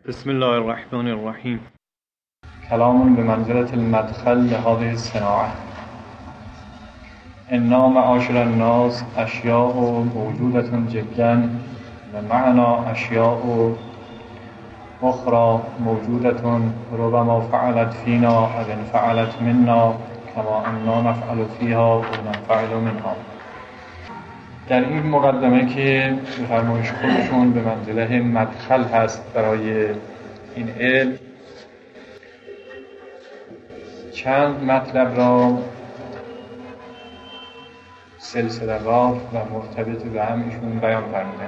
بسم الله الرحمن الرحیم. كلام بمنزلة المدخل لهذه الصناعة. إنا معاشر الناس أشياء موجودة جدا ومعنا أشياء أخرى موجودة ربما فعلت فينا أو انفعلت منا كما أننا نفعل فيها وننفعل منها. در این مقدمه که به فرمایش خودشون به منزله مدخل هست برای این علم، چند مطلب را سلسله وار و مرتبط به هم ایشون بیان فرمودند.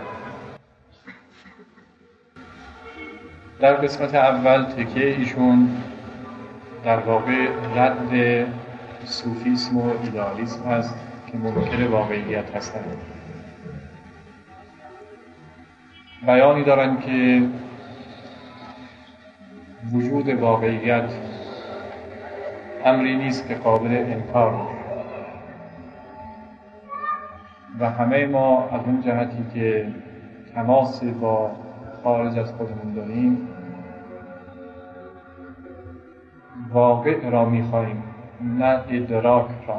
در قسمت اول تکیه ایشون در واقع رد صوفیسم و ایدئالیسم هست که منکر واقعیت هستند. بیانی دارند که وجود واقعیت امری نیست که قابل انکار باشد و همه ما از اون جهتی که تماس با خارج از خودمون داریم واقع را می‌خواهیم، نه ادراک را.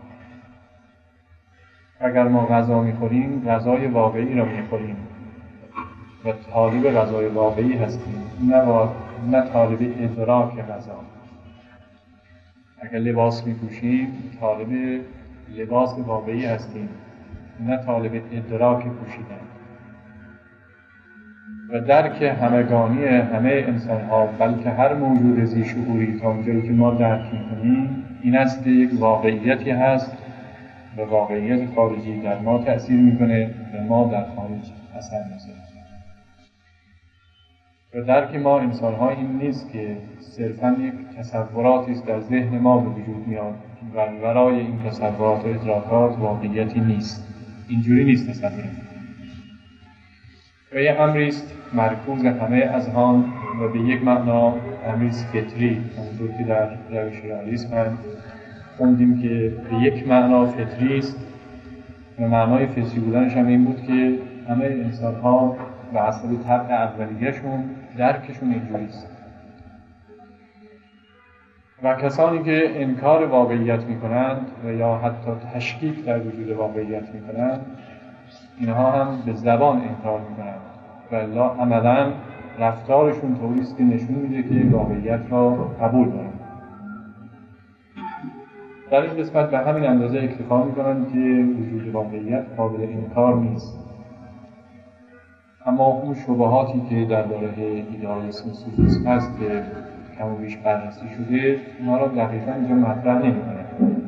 اگر ما غذا می‌خوریم غذای واقعی را می‌خوریم و طالب غذای واقعی هستیم، نه طالب ادراک غذا. اگر لباس می‌پوشیم طالب لباس واقعی هستیم، نه طالب ادراک پوشیدن. و درک همگانی همه انسان‌ها، بلکه هر موجود ذی شعوری تا اونجایی که ما درک می‌کنیم، این است که یک واقعیتی هست و واقعیت خارجی در ما تأثیر می‌کنه و ما در خارج اثر می‌ذاریم. و درک ما انسان‌ها این نیست که صرفاً یک تصوراتی است در ذهن ما به وجود میاد و ورای این تصورات و ادراکات واقعیتی نیست. اینجوری نیست تصور. و یه امری است مرکوز همه اذهان و به یک معنا امری است فطری، همونطور که در روش رئالیسم هم خوندیم که به یک معنا فطری است و معنای فطری بودنش هم این بود که همه انسان‌ها به حسب طبع اولیه‌شون درکشون اینجوری است. و کسانی که انکار واقعیت می‌کنند و یا حتی تشکیک در وجود واقعیت می‌کنند، اینها هم به زبان انکار می‌کنند و الا عملاً رفتارشون طوری است که نشون میده که واقعیت را قبول دارند. در این قسمت به همین اندازه اکتفا می‌کنند که وجود واقعیت قابل انکار نیست. اما اون شبهاتی که درباره ایدئالیسم و صوفیسم هست که کم و بیش بررسی شده، اونها را دقیقاً اینجا مطرح نمی‌کنه.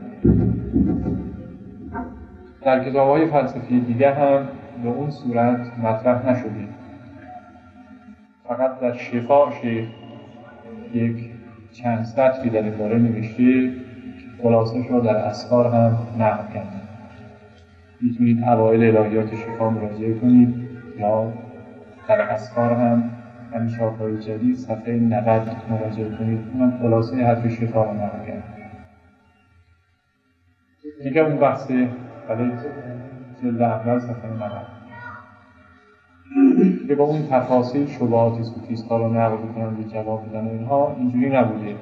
در کتاب‌های فلسفی دیگه هم به اون صورت مطرح نشده. فقط در شفاء شیخ یک چند سطری در این باره نوشته که خلاصش را در اسفار هم نقل کرده. میتونید اوایل الهیات شفا مراجعه کنید یا در اسفار هم همین چاپ‌های جدید صفحه 90 مراجعه کنید. اونم خلاصه حرف شفا را نقل کرده. دیگه اون بحث برای جلد اول صفحه 90 که با اون تفاصیل شبهات صوفیست‌ها رو نقل می‌کنن به جواب بدن اینها اینجوری نبوده.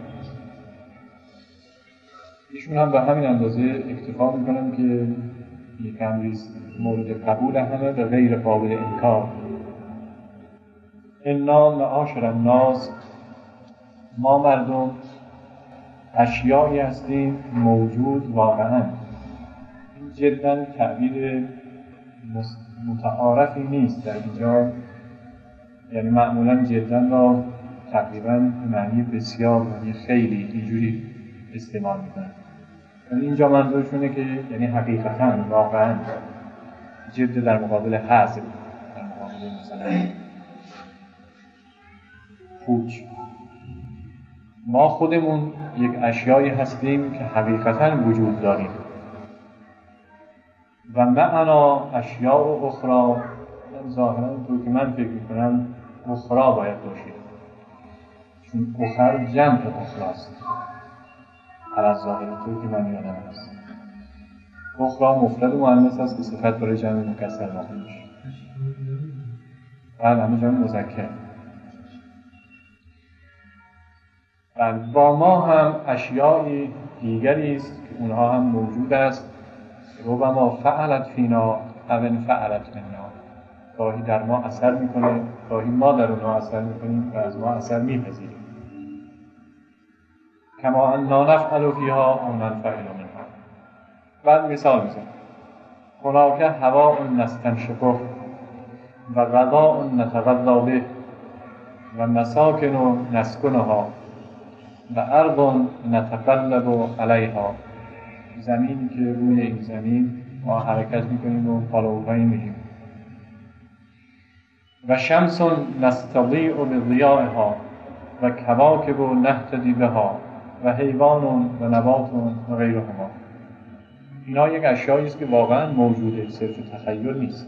ایشون هم به همین اندازه اکتفا می‌کنن که یک امری مورد قبول همه و غیر قابل انکار. انا معاشر الناس، ما مردم اشیایی هستیم موجود واقعاً. این جداً تعبیر متعارفی نیست در اینجا، یعنی معمولاً جداً را تقریباً معنی بسیار و خیلی اینجوری استعمال می‌کنن. ولی اینجا منظورشونه که یعنی حقیقتاً واقعاً جد در مقابل حذف، در مقابل مثلا پوچ. ما خودمون یک اشیایی هستیم که حقیقتاً وجود داریم و معنا اشیاء و اخرى. ظاهراً طور که من فکر میکنم اخرى باید باشه، چون اخر جمع اخراست. از ظاهر طور که من یادم هست اخرى مفرد مؤنث است که صفت برای جمع مکسر واقع میشه. بله، همه جمع مذکر. با ما هم اشیاء دیگری است که اونها هم موجود است. ربما فعلت فینا او انفعلت منا، گاهی در ما اثر میکنه، گاهی ما در اونها اثر میکنیم و از ما اثر میپذیریم. کما انا نفعل فیها او ننفعل منها. بعد مثال میزنم: هناک هواء نستنشقه و غذاء نتغذا به و مساکن نسکنها و ارض نتقلب علیها. زمینی که روی این زمین ما حرکت میکنیم و پالوهایی میریم. و شمس نستضیء بضیائها و کواکب نهتدی بها و حیوان و نبات و غیرهما. اینا یک اشیایی است که واقعا موجوده، صرف تخیل نیست.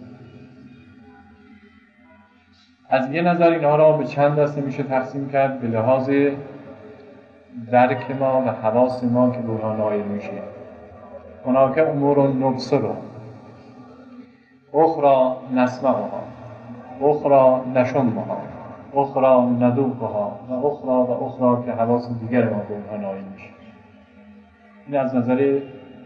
از یه نظر اینها را به چند دسته میشه تقسیم کرد به لحاظ درک ما و حواس ما که به اونها نائل میشه. هناک امور نبصرها، اخرى نسمعها، اخرى نشمها، اخرى ندوقها و اخرى که حواس دیگر ما به اونها نائل میشه. این از نظر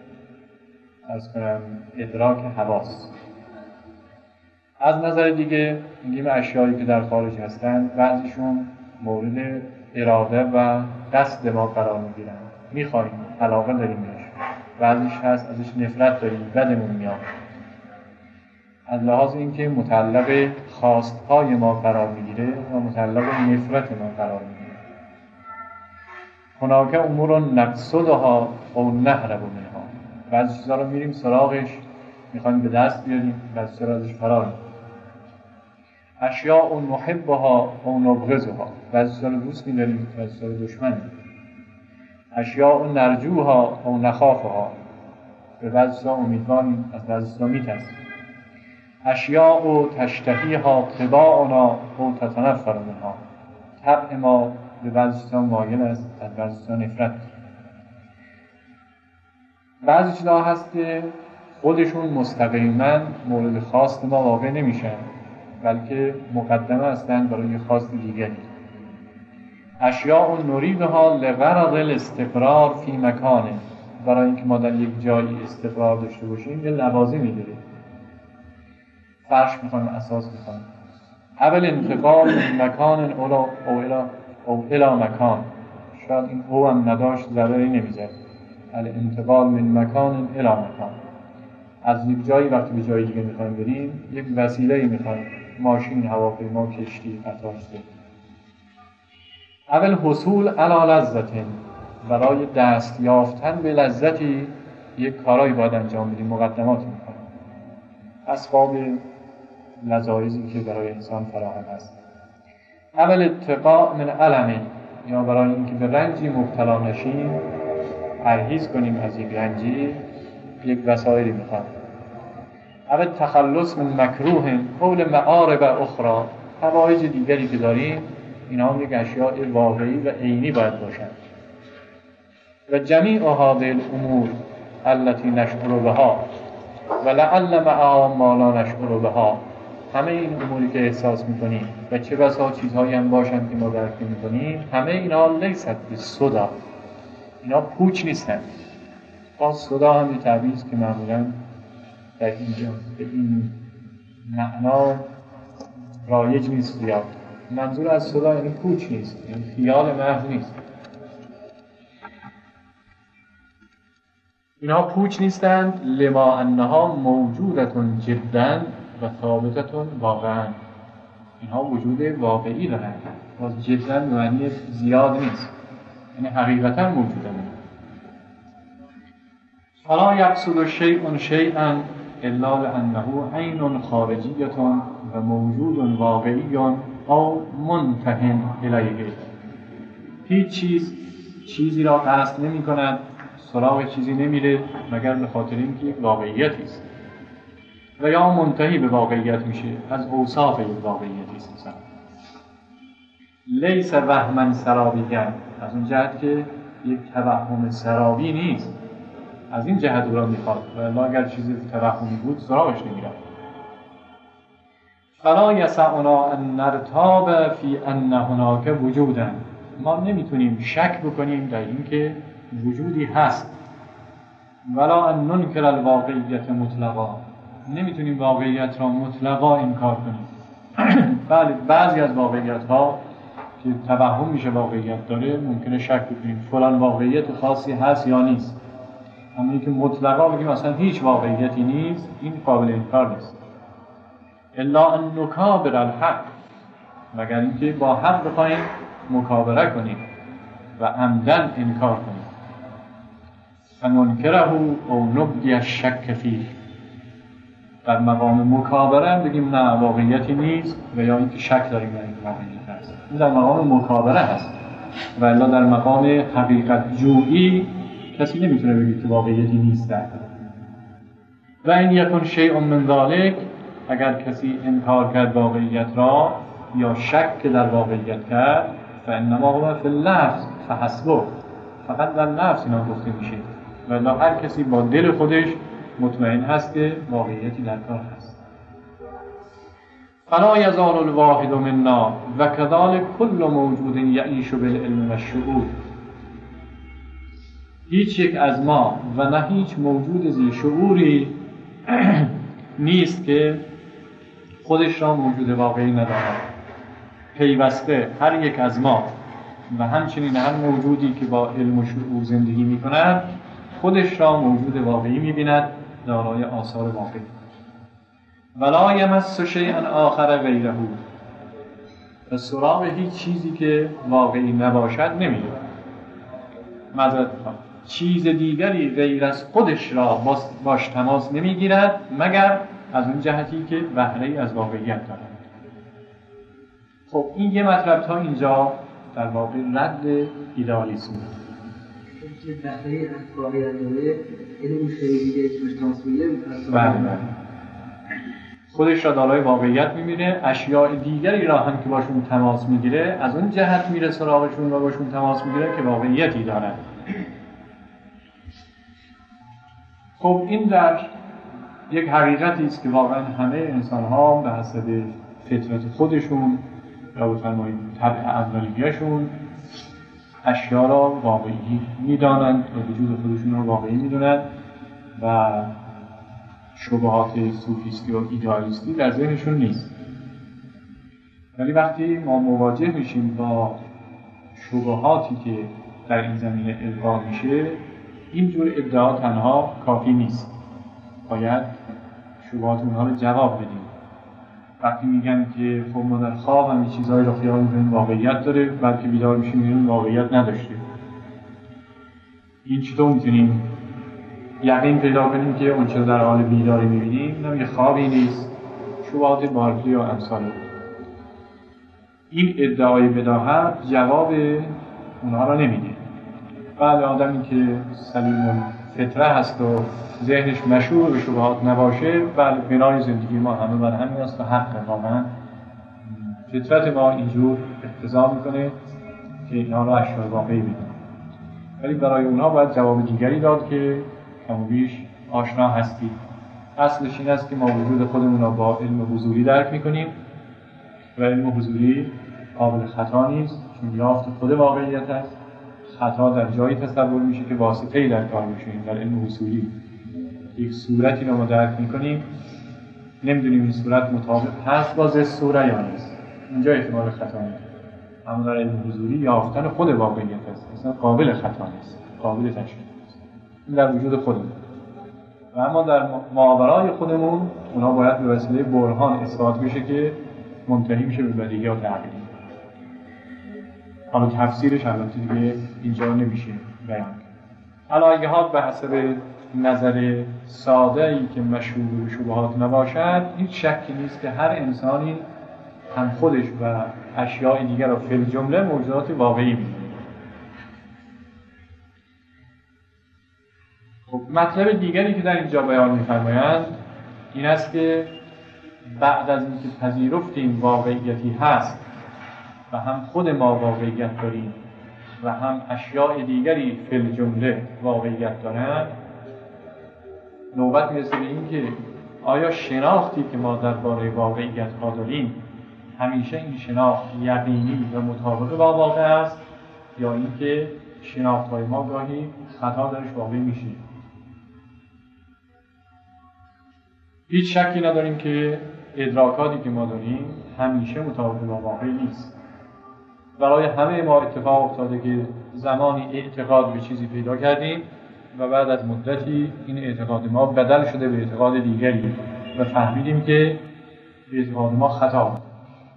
ادراک حواس. از نظر دیگه میگیم اشیایی که در خارج هستند، بعضیشون مورد اراده و قصد ما قرار میگیرن، میخوایم، علاقه داریم بهش. بعضیش هست ازش نفرت داریم، بدمون میاد. از لحاظ اینکه متعلق خواستهای ما قرار میگیره و متعلق نفرت ما قرار میگیره. هناک امور نقصدها او نهرب منها. بعضی چیزا رو میریم سراغش، میخوایم به دست بیاریم، بعضی چیزا رو ازش فرار میکنیم. اشیاء نحبها او نبغضها. بعضی چیزا رو دوست می‌داریم، بعضی چیزا رو دشمن می‌داریم. اشیاء نرجوها او نخافها. به بعضی چیزا امیدواریم، از بعضی چیزا می‌ترسیم. اشیاء تشتهیها طباعنا او تتنفر منها. طبع ما به بعضی چیزا مایل است، از بعضی چیزا نفرت. بعضی چیزا هست که خودشون مستقیما مورد خواست ما واقع نمیشن، بلکه مقدمه هستند برای خواست دیگری. اشیاء نریدها لغرض الاستقرار فی مکانه. برای اینکه ما در یک جایی استقرار داشته باشیم یه لوازمی داره. فرش میخوایم، اساس میخوایم. اول انتقال من مکان او الی مکان. شاید این او هم نداشت ضرری نمیزد. الانتقال من مکان الی مکان. از یک جایی وقتی به جای دیگه میخوایم بریم، یک وسیله‌ای میخوایم، ماشین، هواپیما، کشتی، قطار. اول حصول علی لذت، برای دست یافتن به لذتی یک کارایی باید انجام بدیم، مقدماتی میکنیم، اسباب لذایذی که برای انسان فراهم هست. اول اتقاء من علم، یا برای اینکه به رنجی مبتلا نشیم، پرهیز کنیم از یک رنجی، یک وسایلی میخوام. اول تخلص من مکروه قول معارب اخرى. حوایج دیگری که داریم، اینا هم یک اشیاء واقعی و عینی باید باشند. و جمیع هذه الامور التي نشعر بها و لعل معها ما لا نشعر بها. همه این اموری که احساس میکنیم و چه بسا چیزهایی هم باشند که ما درک نمی‌کنیم، همه اینا لیست بالصدى. اینا پوچ نیستن. باز صدا هم یه تعبیری که معمولاً در اینجا به این معنا رایج نیست زیاد. منظور از صدا یعنی پوچ نیست، یعنی خیال محض نیست. اینها پوچ نیستند لما انها موجودتون جدا و ثابتتون واقعا. اینها وجود واقعی دارند. باز جدا معنی زیاد نیست، یعنی حقیقتا موجودند. فلا یقصد شیء شیئا الا لانه عین خارجیه و موجود واقعی او منتهی الیه. هیچ چیزی را قصد نمی کند، سراغ چیزی نمیره مگر به خاطر اینکه یک واقعیتی است و یا منتهی به واقعیت میشه، از اوصاف یک واقعیتی است. مثلا لیس وهما سرابیا، از اون جهت که یک توهم سرابی نیست، از این جهت او را میخواد و الا اگر چیزی توهمی بود سراغش نمیره. فلا یسعنا ان نرتاب فی ان هناک وجودا ما نمیتونیم شک بکنیم در اینکه وجودی هست، ولا ان ننکر الواقعیت مطلقا، نمیتونیم واقعیت را مطلقا انکار کنیم. بله بعضی از واقعیت ها که توهم میشه واقعیت داره ممکنه شک بکنیم فلان واقعیت خاصی هست یا نیست، اما اینکه مطلقا بگیم اصلا هیچ واقعیتی نیست، این قابل انکار نیست. الا ان نکابر الحق، مگر اینکه با حق بخوایم مکابره کنیم و عمدن انکار کنیم. فننکره او نبدی الشک فیه، در مقام مکابره هم بگیم نه واقعیتی نیست و یا اینکه شک داریم در این واقعیت هست. این در مقام مکابره هست، و الا در مقام حقیقت جویی کسی نمیتونه بگه که واقعیتی نیست. و این یکن شیء من ذلک، اگر کسی انکار کرد واقعیت را یا شک در واقعیت کرد، فانما هو فی اللفظ فحسبه، فقط در لفظ اینا گفته میشه، و الا هر کسی با دل خودش مطمئن هست که واقعیتی در کار هست. فلا یزال الواحد منا و کذالک کل موجود یعیش بالعلم و الشعور، هیچ یک از ما و نه هیچ موجود ذی شعوری نیست که خودش را موجود واقعی نداند. پیوسته هر یک از ما و همچنین هر موجودی که با علم و شعور زندگی می کند خودش را موجود واقعی می بیند، دارای آثار واقعی. ولا یمس شیئا آخر غیره، و سراغ هیچ چیزی که واقعی نباشد نمی رود. چیز دیگری غیر از خودش را باش تماس نمی گیرد مگر از اون جهتی که بهره‌ای از واقعیت دارد. خب این یه مطلب تا اینجا در واقع رد ایدئالیسم بهره‌ای از واقعیت داره، علم شریعی اسمش تماس‌میگیره، بله خودش را دارای واقعیت می‌بینه، اشیاء دیگری را هم که باشون تماس میگیره از اون جهت میره سراغشون و باشون تماس میگیره که واقعیتی دارن. خب این در یک حقیقتی است که واقعا همه انسان‌ها به حسب فطرت خودشون یا بفرمایید طبع اولیه‌شون اشیاء را واقعی می‌دانند و وجود خودشون را واقعی می‌دونند و شبهات صوفیستی و ایدئالیستی در ذهنشون نیست. ولی وقتی ما مواجه میشیم با شبهاتی که در این زمینه القا میشه، اینجور ادعا تنها کافی نیست، باید شبهات اونها رو جواب بدیم. وقتی میگن که خب ما در خواب هم چیزهایی رو خیال میکنیم واقعیت داره، بلکه بیدار میشیم میبینیم واقعیت نداشته، این چطور میتونیم یقین پیدا کنیم که اون چیز در حال بیداری میبینیم نه یه خوابی نیست؟ شبهات بارکلی و امثال این ادعای بداهت جواب اونها را نمیده. بعد آدمی که سلیم الفطره هست و ذهنش مشغول به شبهات نباشه، بله بنای زندگی ما همه بر همین است و حق واقعا فطرت ما اینجور اقتضا میکنه که اینها را اشیاء واقعی بدیم. ولی برای اونها باید جواب دیگری داد که کم و بیش آشنا هستید. اصلش این است که ما وجود خودمون را با علم حضوری درک میکنیم و علم حضوری قابل خطا نیست، چون یافت خود واقعیت است. خطا در جایی تصور میشه که واسطه‌ای در کار میشیم. در علم حضوری یک صورتی رو ما درک میکنیم، نمیدونیم این صورت مطابق هست با ذات صورت یا نیست، اینجا احتمال خطا نیست. اما در علم حضوری یافتن خود واقعیت است، اصلا قابل خطا نیست، قابل تشکیل است. این در وجود خودمون. و اما در ماورای خودمون اونا باید به وسیله برهان اثبات بشه که منتهی میشه به بدیهی و تعقیلی. حالا تفسیرش البته دیگه اینجا نمیشه بیان کرد. علایه‌ها به حسب نظر ساده‌ای که مشهور به شبهات نباشد، هیچ شکی نیست که هر انسانی هم خودش و اشیاء دیگر را فی الجمله موجودات واقعی می‌دونه. خب مطلب دیگری که در اینجا بیان می‌فرمایند این است که بعد از اینکه پذیرفتیم واقعیتی هست و هم خود ما واقعیت داریم و هم اشیاء دیگری فی الجمله واقعیت دارند، نوبت میرسه به این که آیا شناختی که ما درباره واقعیت ها داریم همیشه این شناخت یقینی و مطابق با واقع است یا اینکه شناخت‌های ما گاهی خطا درش واقع میشه. هیچ شکی نداریم که ادراکاتی که ما داریم همیشه مطابق با واقع نیست. برای همه ما اتفاق افتاده که زمانی اعتقاد به چیزی پیدا کردیم و بعد از مدتی این اعتقاد ما بدل شده به اعتقاد دیگری و فهمیدیم که اعتقاد ما خطا بود.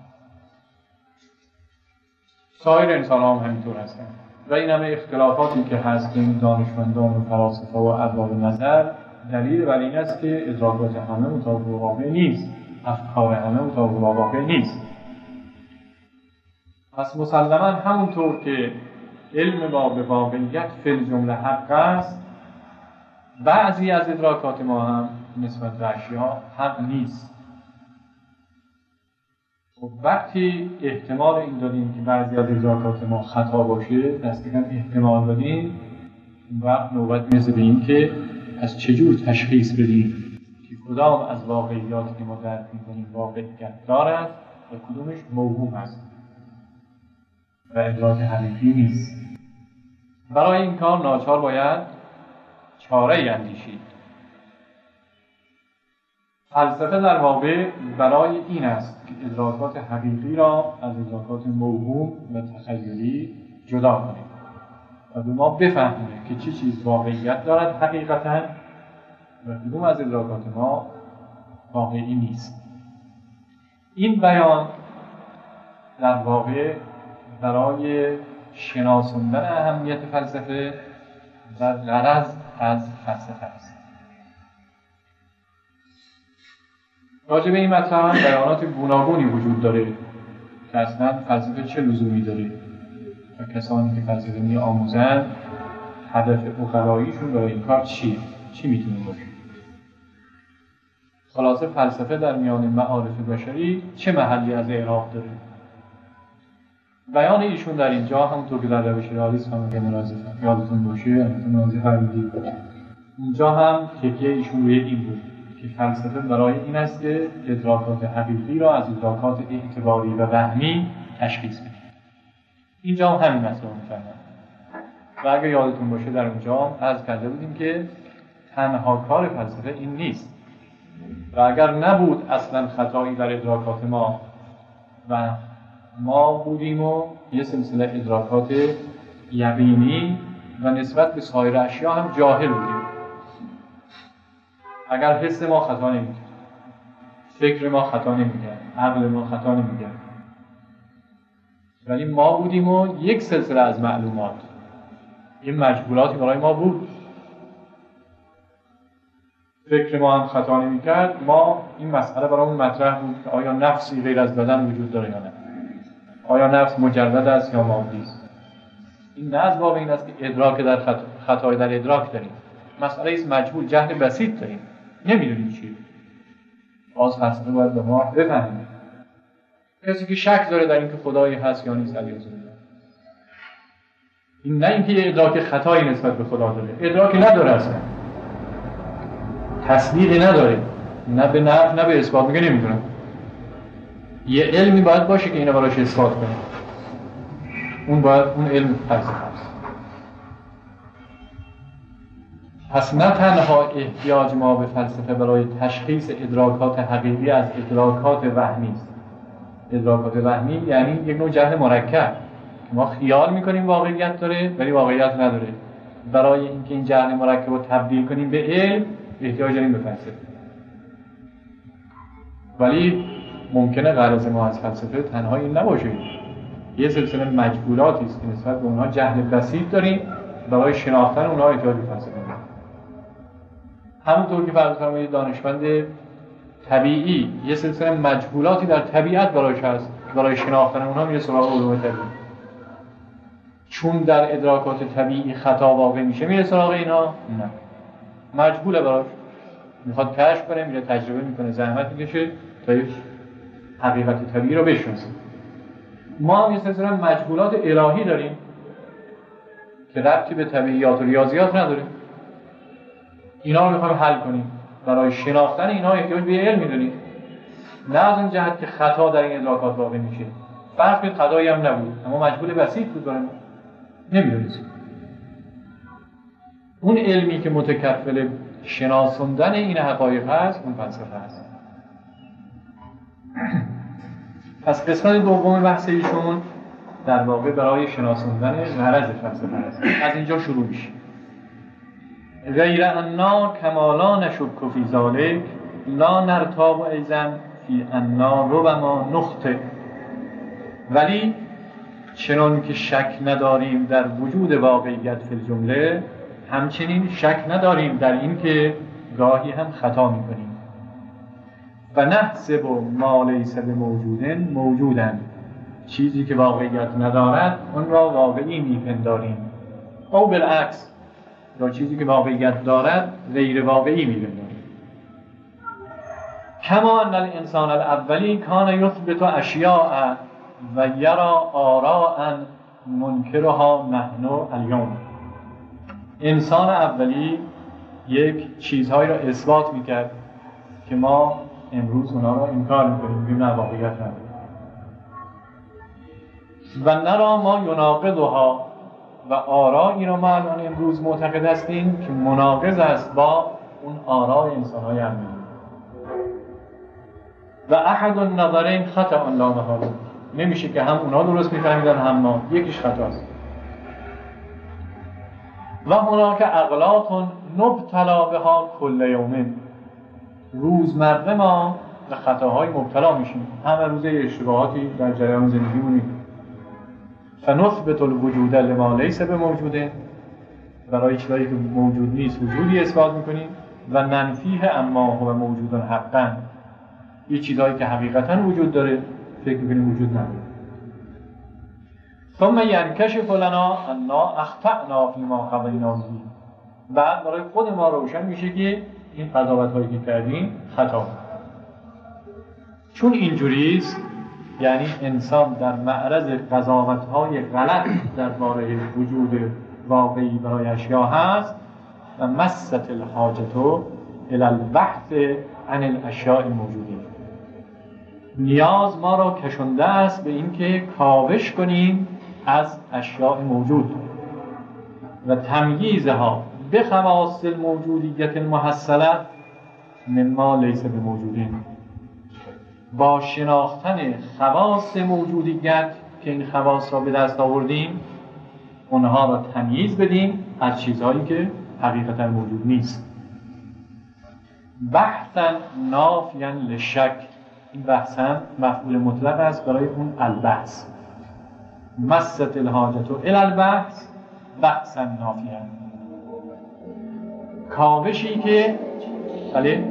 سایر انسان هم همینطور هستند و این همه اختلافاتی که هست بین دانشمندان و فلاسفه و ارباب نظر دلیل بر این است که ادراکات همه مطابق با واقع نیست، افکار همه مطابق با واقع نیست. پس مسلماً همونطور که علم ما به واقعیت فی الجمله حق است، بعضی از ادراکات ما هم نسبت به اشیا حق نیست. و وقتی احتمال این دادیم که بعضی از ادراکات ما خطا باشه، دستگاه احتمال دادیم، اون وقت نوبت میرسه به این که از چجور تشخیص بدیم که کدام از واقعیاتی که ما درک می‌کنیم واقعیت دارد و کدومش موهوم است و ادراک حقیقی نیست. برای این کار ناچار باید چاره‌ای اندیشید. فلسفه در واقع برای این است که ادراکات حقیقی را از ادراکات موهوم و تخیلی جدا کنیم و به ما بفهمونه که چه چیز واقعیت دارد حقیقتاً و کدوم از ادراکات ما واقعی نیست. این بیان در واقع برای شناساندن اهمیت فلسفه و غرض از فلسفه است. راجع به این مطلب بیانات گوناگونی وجود داره که اصلا فلسفه چه لزومی داره و کسانی که فلسفه می‌آموزند هدف عقلاییشون برای این کار چی میتونه باشه. خلاصه فلسفه در میان معارف بشری چه محلی از اعراب داره؟ بیان ایشون در اینجا همونطور که در روش رئالیسم هم گنرالایزه یادتون باشه، مناظر فرمیدی اونجا هم تکیه ایشون روی این بود که فلسفه برای این است که ادراکات حقیقی را از ادراکات اعتباری و وهمی تشخیص بده. اینجا هم همین مطلب می‌فرمایند. و اگه یادتون باشه در اونجا عرض کرده بودیم که تنها کار فلسفه این نیست و اگر نبود اصلا خطایی در ادراکات ما و ما بودیم و یه سلسله ادراکات یقینی و نسبت به سایر اشیا هم جاهل بودیم، اگر حس ما خطا نمی‌کرد، فکر ما خطا نمی‌کرد، عقل ما خطا نمی‌کرد، ولی ما بودیم و یک سلسله از معلومات، این مجبوراتی برای ما بود، فکر ما هم خطا نمی‌کرد، ما این مسئله برامون مطرح بود که آیا نفسی غیر از بدن وجود داره یا نه؟ آیا نفس مجرد است یا مادی است؟ این نه از باب این است که ادراک در خطای در ادراک داریم، مسئله است مجهول، جهل بسیط داریم، نمیدونیم چیه. باز فلسفه باید به ما بفهمه. کسی که شک داره در اینکه خدایی هست یا نیست علیه الله، این نه اینکه یه ادراک خطایی نسبت به خدا داره، ادراکی نداره، اصلا تصدیقی نداره، نه به نفی نه به اثبات، میگه نمیدونم. یه علمی باید باشه که اینو براش اثبات کنه، اون علم فلسفه است. پس نه تنها احتیاج ما به فلسفه برای تشخیص ادراکات حقیقی از ادراکات وهمی است. ادراکات وهمی یعنی یک نوع جهل مرکب، ما خیال میکنیم واقعیت داره ولی واقعیت نداره. برای اینکه این جهل مرکب رو تبدیل کنیم به علم احتیاج داریم به فلسفه. ولی ممکنه غرض ما از فلسفه تنها این نباشه، یه سلسله مجبولاتی است که نسبت به اونها جهل بسیط داریم، برای شناختن اونها احتیاج به فلسفه داریم. همونطور که فرض فرمایید دانشمند طبیعی یه سلسله مجهولاتی در طبیعت براش هست، برای شناختن اونها میره سراغ علوم طبیعی. چون در ادراکات طبیعی خطا واقع میشه میره سراغ اینا؟ نه، مجهوله براش، میخواد کشف کنه، میره تجربه میکنه، زحمت میکشه تا یک حقیقت طبیعی رو بشناسه. ما هم یه سلسله مجهولات الهی داریم که ربطی به طبیعیات و ریاضیات نداره، اینا رو میخوایم حل کنیم. برای شناختن اینا احتیاج به علم داریم، نه از اون جهت که خطا در این ادراکات واقع میشه. فرق خطایی هم نبود، اما مجهول بسیط بود برای ما. نمیدونید. اون علمی که متکفل شناسوندن این حقایق هست اون فلسفه هست. پس قسمت دوم بحث ایشون در واقع برای شناسوندن غرض فلسفه هست. از اینجا شروع میشه. غیر انا کمالا نشک فی ذالک لا نرتاب ایضا فی انا ربما نخطئ، ولی چنان که شک نداریم در وجود واقعیت فی الجمله، همچنین شک نداریم در این که گاهی هم خطا میکنیم. و نحسب ما لیس بموجود موجودا، چیزی که واقعیت ندارد اون را واقعی میپنداریم، او بالعکس، یا چیزی که واقعیت دارد غیر واقعی میپنداریم. کما ان الانسان الاولی کان یثبت اشیاء و یرا آراء منکرها نحن اليوم. انسان اولی یک چیزهایی را اثبات میکرد که ما امروز اونا را انکار میکنیم، میگیم نه واقعیت نداره. و نرا ما یناقضها، و آرایی را ما الان امروز معتقد هستیم که مناقض است با اون آراء انسان‌های اولی. و احد النظرین خطأ لا محاله، نمیشه که هم اونا درست میفهمیدن هم ما، یکیش خطاست. و هناک اغلاط نبتلا بها کل یوم، روزمره ما به خطاهای مبتلا میشیم، همه روزه اشتباهاتی در جریان زندگی مونیم. فنثبت الوجود لما لیس بموجوده، برای چیزایی که موجود نیست وجودی اثبات میکنیم. و ننفیه اما هو موجود حقا، یه چیزایی که حقیقتا وجود داره فکر میکنیم وجود نداره. ثم ینکشف لنا انا اخطأنا فیما قضینا به، بعد برای خود ما روشن میشه که این قضاوت هایی که کردیم خطا. چون اینجوریست، یعنی انسان در معرض قضاوت های غلط درباره وجود واقعی برای اشیا هست و مست الحاجت الی البحث عن الاشیاء موجوده. نیاز ما را کشنده است به اینکه کاوش کنیم از اشیاء موجود و تمییزها به خواص الموجودیت المحصله مما لیس بموجودین، با شناختن خواص موجودیت که این خواص را به دست آوردیم اونها را تمییز بدیم از چیزهایی که حقیقتا موجود نیست. بحثا نافیا للشک، این بحثا مفعول مطلق است برای اون البحث. مست الحاجت الی البحث بحثا نافیا، کاوشی که بله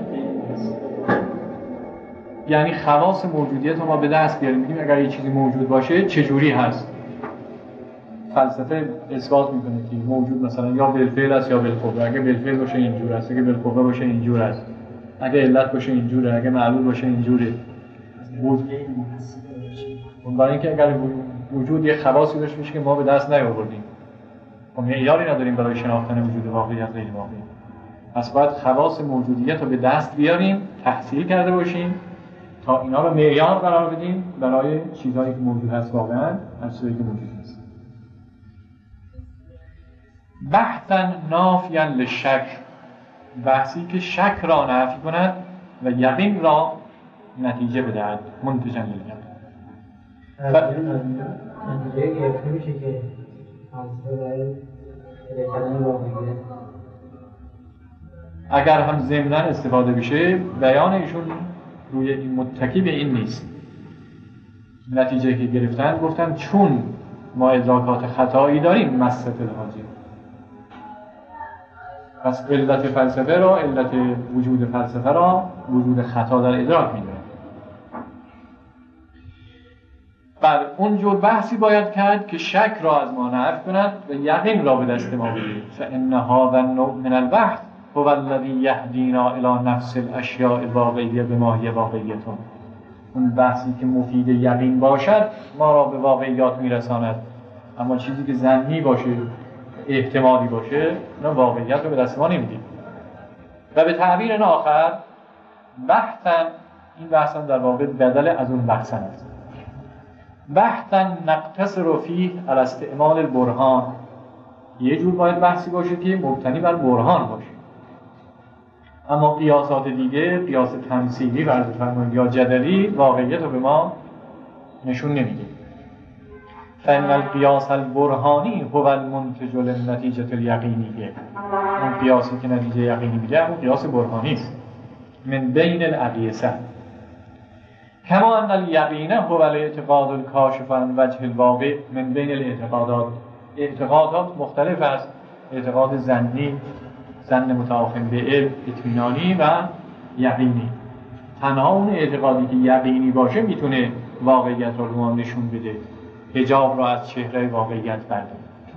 یعنی خواص موجودیت رو ما به دست بیاریم، بگیم اگر یه چیزی موجود باشه چجوری هست. فلسفه اثبات میکنه که موجود مثلا یا بالفعل است یا بالقوه. اگه بالفعل باشه اینجور است، اگه بالقوه باشه اینجور است، اگه علت باشه اینجوره، اگه معلول باشه اینجوره. برای اینکه اگر وجود یه خواصی داشته باشه که ما به دست نیاوردیم، ما معیاری نداریم برای شناختن وجود واقعی از غیر واقعی. پس باید خواص موجودیت رو به دست بیاریم، تحصیل کرده باشیم تا اینا رو معیار قرار بدیم برای چیزهایی که موجود هست واقعا از چیزهایی که موجود نیست. بحثا نافیا للشک، بحثی که شک را نفی کند و یقین را نتیجه بدهد. منتجا للجن نتیجه گرفته میشه که اگر هم ضمناً استفاده بشه، بیان ایشون روی این متکی به این نیست. نتیجه که گرفتن گفتن چون ما ادراکات خطایی داریم مست الحاجه، پس علت فلسفه را، علت وجود فلسفه را وجود خطا در ادراک میدونه. بر اونجور بحثی باید کرد که شک را از ما نفی کند و یقین را به دست ما بده. فإن هذا النوع من البحث هو الذي يهدينا الى نفس الاشیاء الواقعیه بما هي واقعیه. اون بحثی که مفید یقین باشد ما را به واقعیات میرساند، اما چیزی که ظنی باشه، احتمالی باشه، اون واقعیت رو به دست ما نمیده. و به تعبیر آخر بحثا، این بحثا در واقع بدل از اون بحثا است. بحثا نقتصر فیه على استعمال البرهان یه جور باید بحثی باشه که مبتنی بر برهان باشه. اما قیاسات دیگه، قیاس تمثیلی فرض فرمایید یا جدلی، واقعیت رو به ما نشون نمیده. فإن القیاس البرهانی هو المنتج للنتیجة الیقینیه. اون قیاسی که نتیجه یقینی میده همون قیاس برهانی است. من بین الاقیسه کما ان الیقین هو الاعتقاد الکاشف عن وجه الواقع من بین الاعتقادات. اعتقادات مختلف است. اعتقاد ظنی، ظن متعاقب به علم، اطمینانی و یقینی. تنها اون اعتقادی که یقینی باشه میتونه واقعیت رو ما نشون بده، حجاب رو از چهره واقعیت برداره.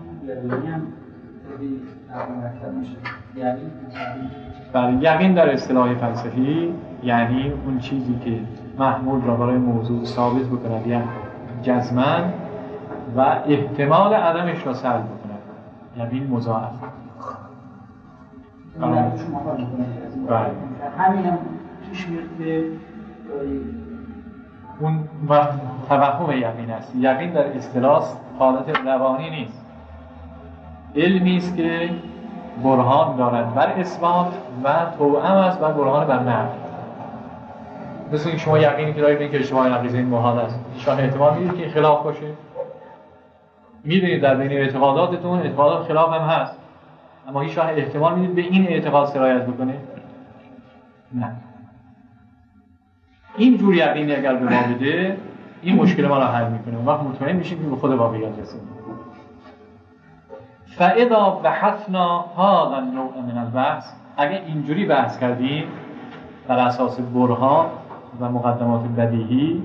یقین در اصطلاح فلسفی یعنی اون چیزی که محمول را برای موضوع ثابت بکند، یعنی جزماً، و احتمال عدمش را سلب بکند. یقین مضاعف. همین هم پیش میاد که اون توهم یقین است. یقین در اصطلاح حالت روانی نیست، علمی است که برهان دارد بر اثبات و توأم است بر برهان بر نفی. مثل این شما یقینی که دارید این که اشتباه نقیض این محال است، شما احتمال میدید که این خلاف باشه. میدونید در بین اعتقاداتتون اعتقادات خلاف هم هست، اما هیچ وقت احتمال میدید به این اعتقاد سرایت بکنه؟ نه. این جور یقینی اگر به ما بده، این مشکل ما را حل میکنه. اون وقت مطمئن میشیم که به خود واقعیت رسیدیم. فاذا بحثنا هذا النوع من البحث، اگر اینجوری بحث کردیم بر اساس برهان و مقدمات بدیهی،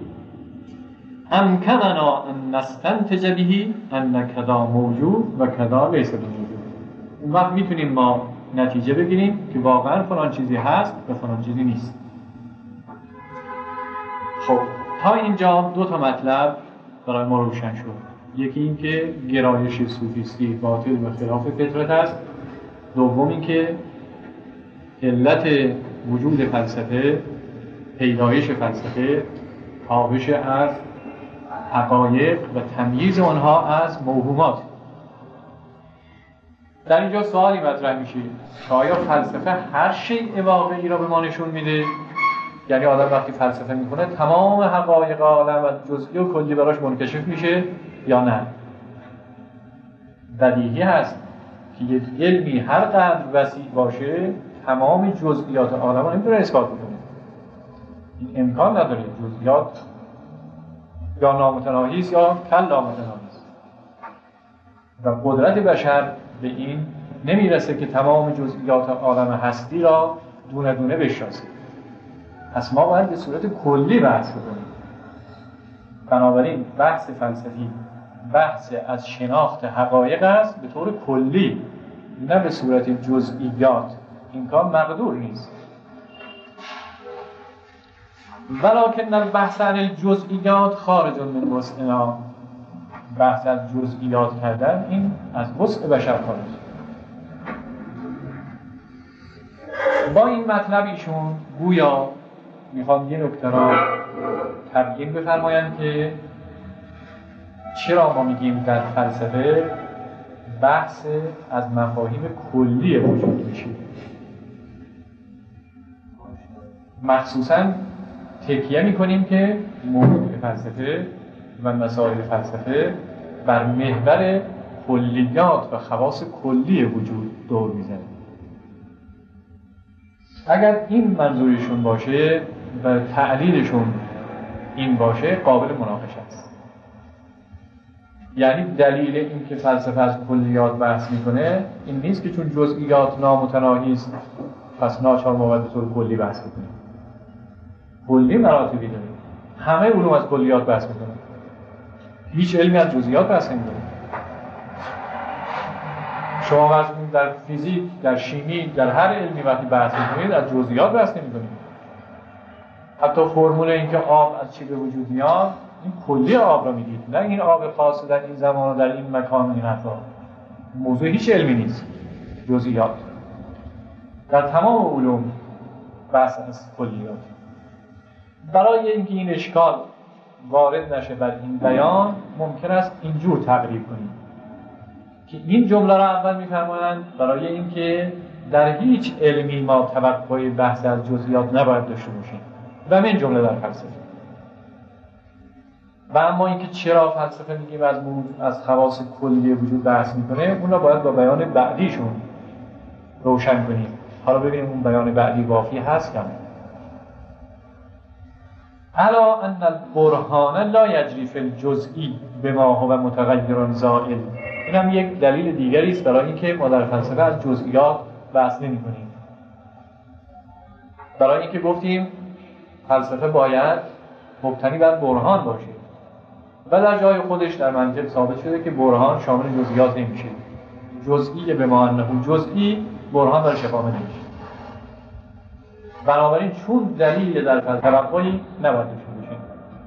امکننا ان نستنتج به ان کذا موجود و کذا لیس موجود. اون وقت میتونیم ما نتیجه بگیریم که واقعا فلان چیزی هست و فلان چیزی نیست. خب تا اینجا دو تا مطلب برای ما روشن شد. یکی این که گرایش صوفیستی باطل و خلاف فطرت است. دوم این که علت وجود فلسفه، پیدایش فلسفه، تابش از حقایق و تمییز آنها از موهومات. در اینجا سوالی مطرح میشه که آیا فلسفه هر شیء واقعی را به ما نشون میده؟ یعنی آدم وقتی فلسفه میکنه تمام حقایق عالم و جزئی و کلی براش منکشف میشه یا نه؟ بدیهی هست که یک علمی هر قدر وسیع باشه تمام جزئیات عالم رو نمیتونه اثبات کنه. این امکان نداره. جزئیات یا نامتناهی است یا کل نامتناهی است و قدرت بشر به این نمیرسه که تمام جزئیات عالم هستی را دونه دونه بشناسه. پس ما باید به صورت کلی بحث کنیم. بنابراین بحث فلسفی بحث از شناخت حقایق است به طور کلی، نه به صورت جزئیات. این کار مقدور نیست. ولکن البحث عن الجزئیات خارج من وسعنا. بحث از جزئیات کردن این از وسع بشر خارج. با این مطلب ایشون گویا میخوام یه نکته را تبیین بفرمایند که چرا ما میگیم در فلسفه بحث از مفاهیم کلی وجود میشه. مخصوصاً تکیه میکنیم که موضوع فلسفه و مسائل فلسفه بر محور کلیات و خواص کلی وجود دور میزنه. اگر این منظورشون باشه و تعلیلشون این باشه قابل مناقشه است. یعنی دلیل این که فلسفه از کلیات بحث میکنه این نیست که چون جزئیات نامتناهی است پس ناچار ما باید به طور کلی بحث کنیم. کلی مراتبی داره. همه علوم از کلیات بحث میکنن. هیچ علمی از جزئیات بحث نمیکنه. شما وقتی در فیزیک، در شیمی، در هر علمی وقتی بحث میکنید از جزئیات بحث نمیکنید. حتی فرمول این که آب از چی به وجود میاد این کلی آب را میگید، نه این آب خاص در این زمان و در این مکان و این حرفا. موضوع هیچ علمی نیست. جزئیات در تمام علوم بحث از کلیات. برای اینکه این اشکال وارد نشه بر این بیان ممکن است اینجور تقریب کنیم که این جمله را اول می‌فرمایند برای اینکه در هیچ علمی ما توقع بحث از جزئیات نباید داشته باشیم و من جمله در فلسفه. و اما اینکه چرا فلسفه میگیم از خواص کلی وجود بحث میکنه، اون را باید با بیان بعدیشون روشن کنیم. حالا ببینیم اون بیان بعدی وافی هست کم. الا ان البرهان لا یجری فی الجزئی بما هو متغیر زائل. این هم یک دلیل دیگری است برای اینکه ما در فلسفه از جزئیات بحث نمی‌کنیم. برای اینکه گفتیم فلسفه باید مبتنی بر برهان باشه و در جای خودش در منطق ثابت شده که برهان شامل جزئیات نمیشه. جزئی به معنی جزئی برهان در شفاهه نمیشه. بنابراین چون دلیل در فلسفه توقعی نباید داشته باشیم.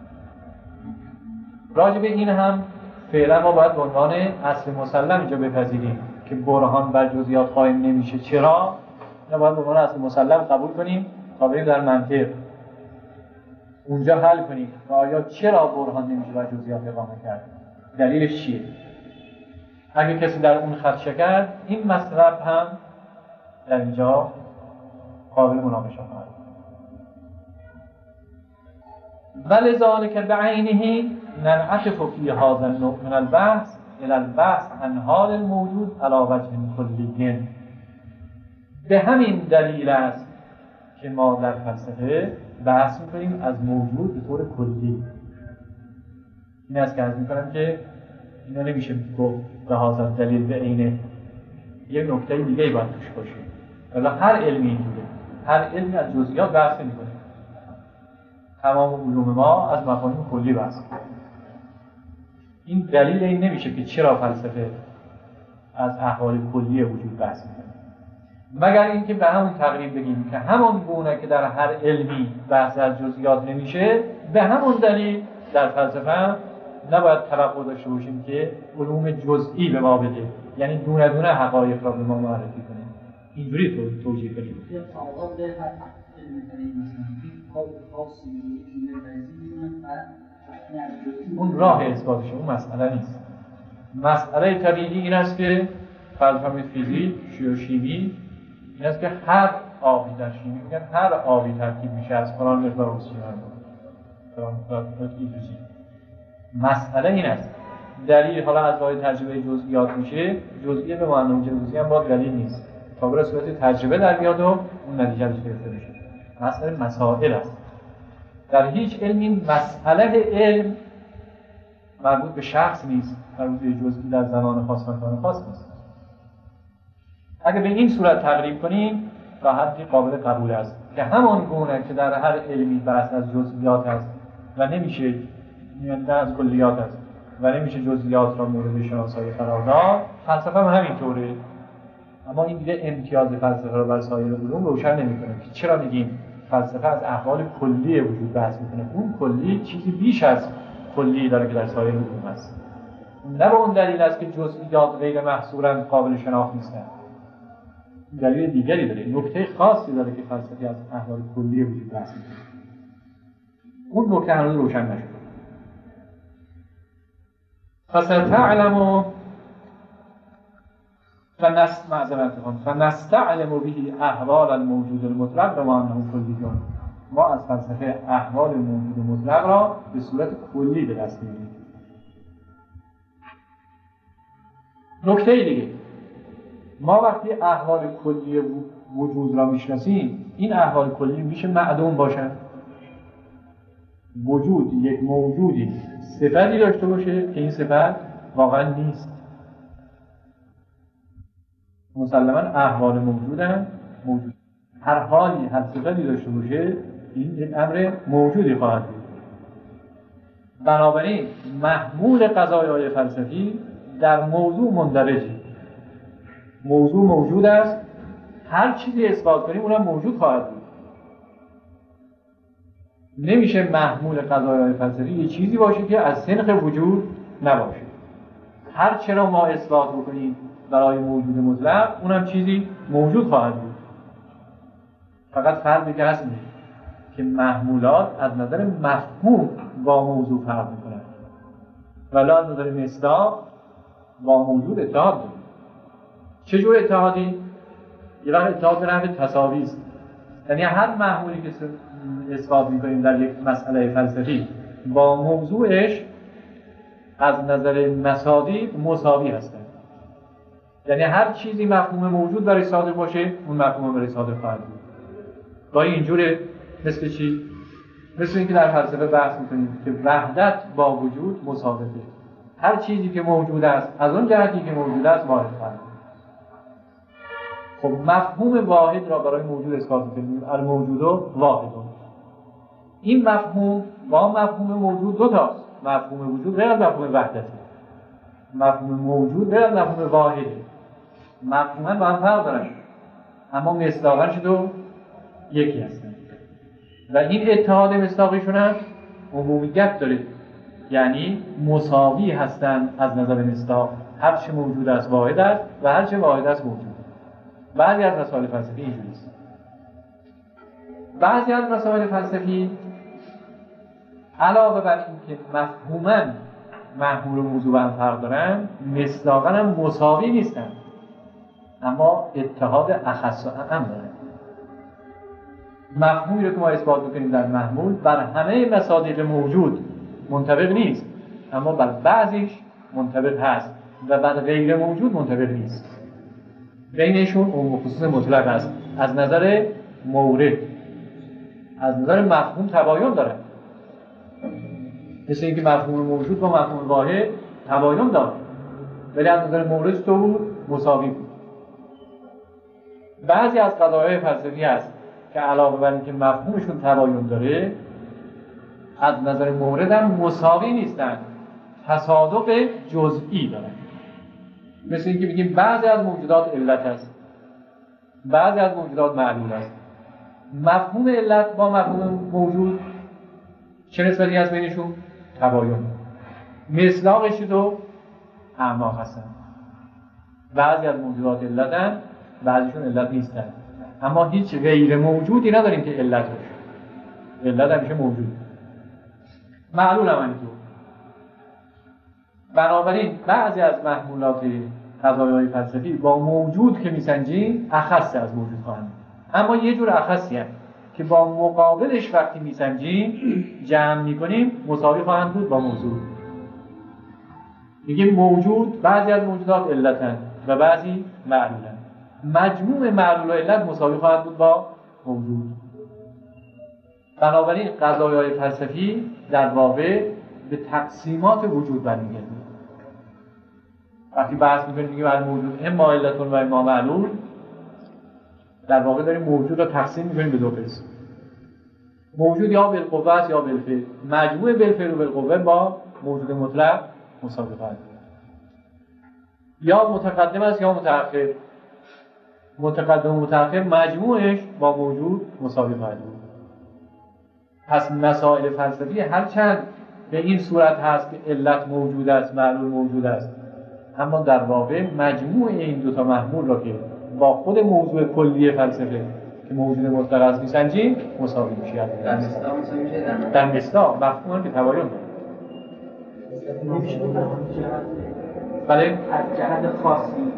راجع به این هم فعلا ما باید به عنوان اصل مسلم اینجا بپذیریم که برهان بر جزئیات قائم نمیشه. چرا؟ نباید به عنوان اصل مسلم قبول کنیم تا بریم در منطق اونجا حل کنیم و آیا چرا برهان نمیشه بر جزئیات اقامه کرد؟ دلیلش چیه؟ اگه کسی در اون خدشه کرد، این مطلب هم در اینجا قابل مناقشه خواهد. ولذلك بعینه ننعطف فی هذا النوع من البحث الى البحث عن حال الموجود علی وجه کلی. به همین دلیل است که ما در فلسفه بحث می‌کنیم از موجود به طور کلی. این است که عرض می‌کنم که اینا نمیشه گفت به هذا دلیل به عینه. یه نکته دیگه باید توش باشه. ولی هر علمی اینجوره. هر علمی از جزئیات بحث نمی‌کنه. تمام علوم ما از مفاهیم کلی بحث می‌کنه. این دلیل این نمیشه که چرا فلسفه از احوال کلی وجود بحث می‌کنه. مگر اینکه به همون تقریب بگیم که همون گونه که در هر علمی بحث از جزئیات نمیشه، به همون دلیل در فلسفه نباید توقع داشته باشیم که علوم جزئی به ما بده، یعنی دونه دونه حقایق را به ما معرفی کنه. اینجوری توجیه کنیم. اون راه اثباتش اون مسئله نیست. مسئله طبیعی این است که فلسفه فیزیک و شیمی این است که هر آبی در شیمی میگن هر آبی ترکیب میشه از فلان مقدار اکسیژن فلان مقدار هیدروژن. مسئله این است. دلیل حالا از راه تجربه جزئیات میشه، جزئی به معنی جزئی هم باز دلیل نیست. تا به صورت تجربه در بیاد و اون نتیجه رو گرفته میشه. مسئله مسائل است. در هیچ علمی مسئله علم مربوط به شخص نیست، مربوط به جزئی در زمان خاص و مکان خاص نیست. اگه به این صورت تقریب کنیم راحتی قابل قبول است که همان گونه که در هر علمی بحث از جزئیات است و نمیشه نه از کلیات است و نمیشه جزئیات را مورد شناسایی قرار داد، فلسفه هم همینطوره. اما این دیگه امتیاز فلسفه را بر سایر علوم روشن نمی‌کنه که چرا میگیم فلسفه از احوال کلی وجود بحث می‌کنه. اون کلی چیزی بیش از کلی داره که در سایر علوم هست. نه به اون دلیل است که جزئیات غیر محصوراً قابل شناخت نیستن. دلیل دیگری داره، نکته خاصی داره که فلسفه از احوال کلی وجود بحث می‌کنه. اون نکته هنوز روشن نشده. فستعلم فنستعلم به احوال الموجود المطلق و انه کلیون. ما از فلسفه احوال موجود مطلق را به صورت کلی به دست می‌آوریم. نکته دیگه، ما وقتی احوال کلی وجود را میشناسیم، این احوال کلی میشه معدوم باشن. وجود یک موجودی صفتی داشته باشه که این صفت واقعا نیست. مسلماً احوال موجودن، موجود هر حالی هر صفتی داشته باشه این یک امر موجودی خواهد بود. بنابراین محمول قضایای فلسفی در موضوع مندرجه. موضوع موجود است، هر چیزی اثبات کنیم اونم موجود خواهد بود. نمیشه محمول قضایای فلسفی یه چیزی باشه که از سنخ وجود نباشه. هر چرا ما اثبات بکنیم برای موجود مطلق اونم چیزی موجود خواهد بود. فقط فرقی که هست که محمولات از نظر مفهوم با موضوع فرق میکنن، ولی از نظر مصداق با موجود اتحاد دارن. چه جور اتحادی؟ یه وقت اتحاد به نحو تساوی است، یعنی هر محمولی که اثبات می‌کنیم در یک مسئله فلسفی با موضوعش از نظر مسادی مساوی هستند. یعنی هر چیزی مفهوم موجود برای صادق باشه اون مفهوم برای صادق خواهد بود. گاهی اینجوره، مثل چی؟ مثل اینکه در فلسفه بحث می‌کنیم که وحدت با وجود مساویه. هر چیزی که موجود است از اون جهتی که موجود است واحد خواهد بود. خب مفهوم واحد را برای موجود اثبات می‌کنیم، الموجود واحد. این مفهوم با مفهوم موجود دو تاست. مفهوم وجود غیر از مفهوم وحدته. مفهوم موجود غیر از مفهوم واحده. مفهوما با هم فرق دارن، اما مصداقاً دو یکی هستن. و این اتحاد مصداقیشون هم عمومیت داره، یعنی مساوی هستند از نظر مصداق. هر چه موجود است واحد است و هر چه واحد است موجود. بعضی از مسائل فلسفی اینجوری است. بعضی از مسائل فلسفی علاوه بر اینکه مفهوماً محمول و موضوع با هم فرق دارن، مصداقاً هم مساوی نیستن، اما اتحاد اخص و اعم دارن. مفهومی رو که ما اثبات می‌کنیم در محمول بر همه مصادیق موجود منطبق نیست، اما بر بعضیش منطبق هست و بر غیر موجود منطبق نیست. بینشون عموم و خصوص مطلق است. از نظر مورد، از نظر مفهوم تباین داره. مثل اینکه مفهوم موجود با مفهوم واحد تباین داره، ولی از نظر مورد تو مساوی بود. بعضی از قضایای فلسفی هست که علاوه بر اینکه مفهومشون تباین داره، از نظر مورد هم مساوی نیستن، تصادف جزئی دارن. مثل اینکه بگیم بعضی از موجودات علت هست، بعضی از موجودات معلول است. مفهوم علت با مفهوم موجود چه نسبتی هست بینشون؟ تباین. مصداقش دو اعماق هستن. بعضی از موجودات علتن، بعضیشون علت نیستن، اما هیچ غیر موجودی نداریم که علت باشه. علت همیشه موجود، معلول هم همینطور. بنابراین بعضی از محمولات قضایای فلسفی با موجود که میسنجیم اخص از موجود خواهند، اما یه جور اخصی هست که با مقابلش وقتی میسنجیم جمع میکنیم مساوی خواهند بود با موجود. میگیم موجود، بعضی از موجودات علتن و بعضی معلولن. مجموع معلول و علت مساوی خواهد بود با موجود. بنابراین قضایای فلسفی در واقع به تقسیمات وجود برمیگرده. وقتی بحث میکنیم میگیم الموجود اما علتون و اما معلول، در واقع داریم موجود رو تقسیم میکنیم به دو قسم. موجود یا بالقوه است یا بالفعل. مجموع بالفعل و بالقوه با موجود مطلق مساوی خواهد بود. یا متقدم است یا متأخر. متقدم و متأخر مجموعش با موجود مساوی خواهد بود. پس مسائل فلسفی هرچند به این صورت هست که علت موجود است، معلول موجود است، اما در واقع مجموع این دو تا محمول را که با خود موضوع کلی فلسفه که موجود مطلق است میسنجیم مساوی میشه. در مصداق مفهوم که تباین داره. بله، از جهت خاصی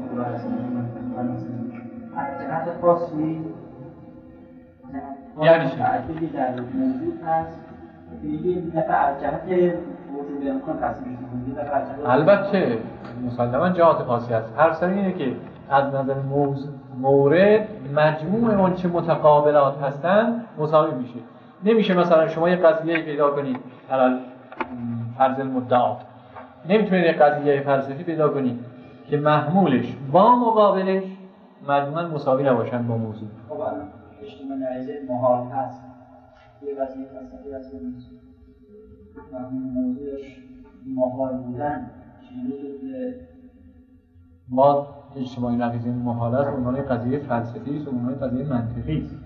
یعنی چی؟ تعدیلی در موجود هست یه دفعه از جهت وجود امکان تصمیم می‌گیریم. البته مسلماً جهات خاصی هست. هر سری اینه که از نظر مورد مجموع اون چه متقابلات هستن مساوی میشه. نمیشه مثلا شما یه قضیه پیدا کنید علل فرض المدعا، نمیتونید یه قضیه فلسفی پیدا کنید که محمولش با مقابلش مجموعاً مساوی نباشن با موضوع. خب الان اجتماع نریزه محال هست، یه قضیه فلسفی هست موضوعش محال بودن چیزی ما اجتماعی نقیضه محال است، اونها قضیه فلسفی است و اونها قضیه منطقی است.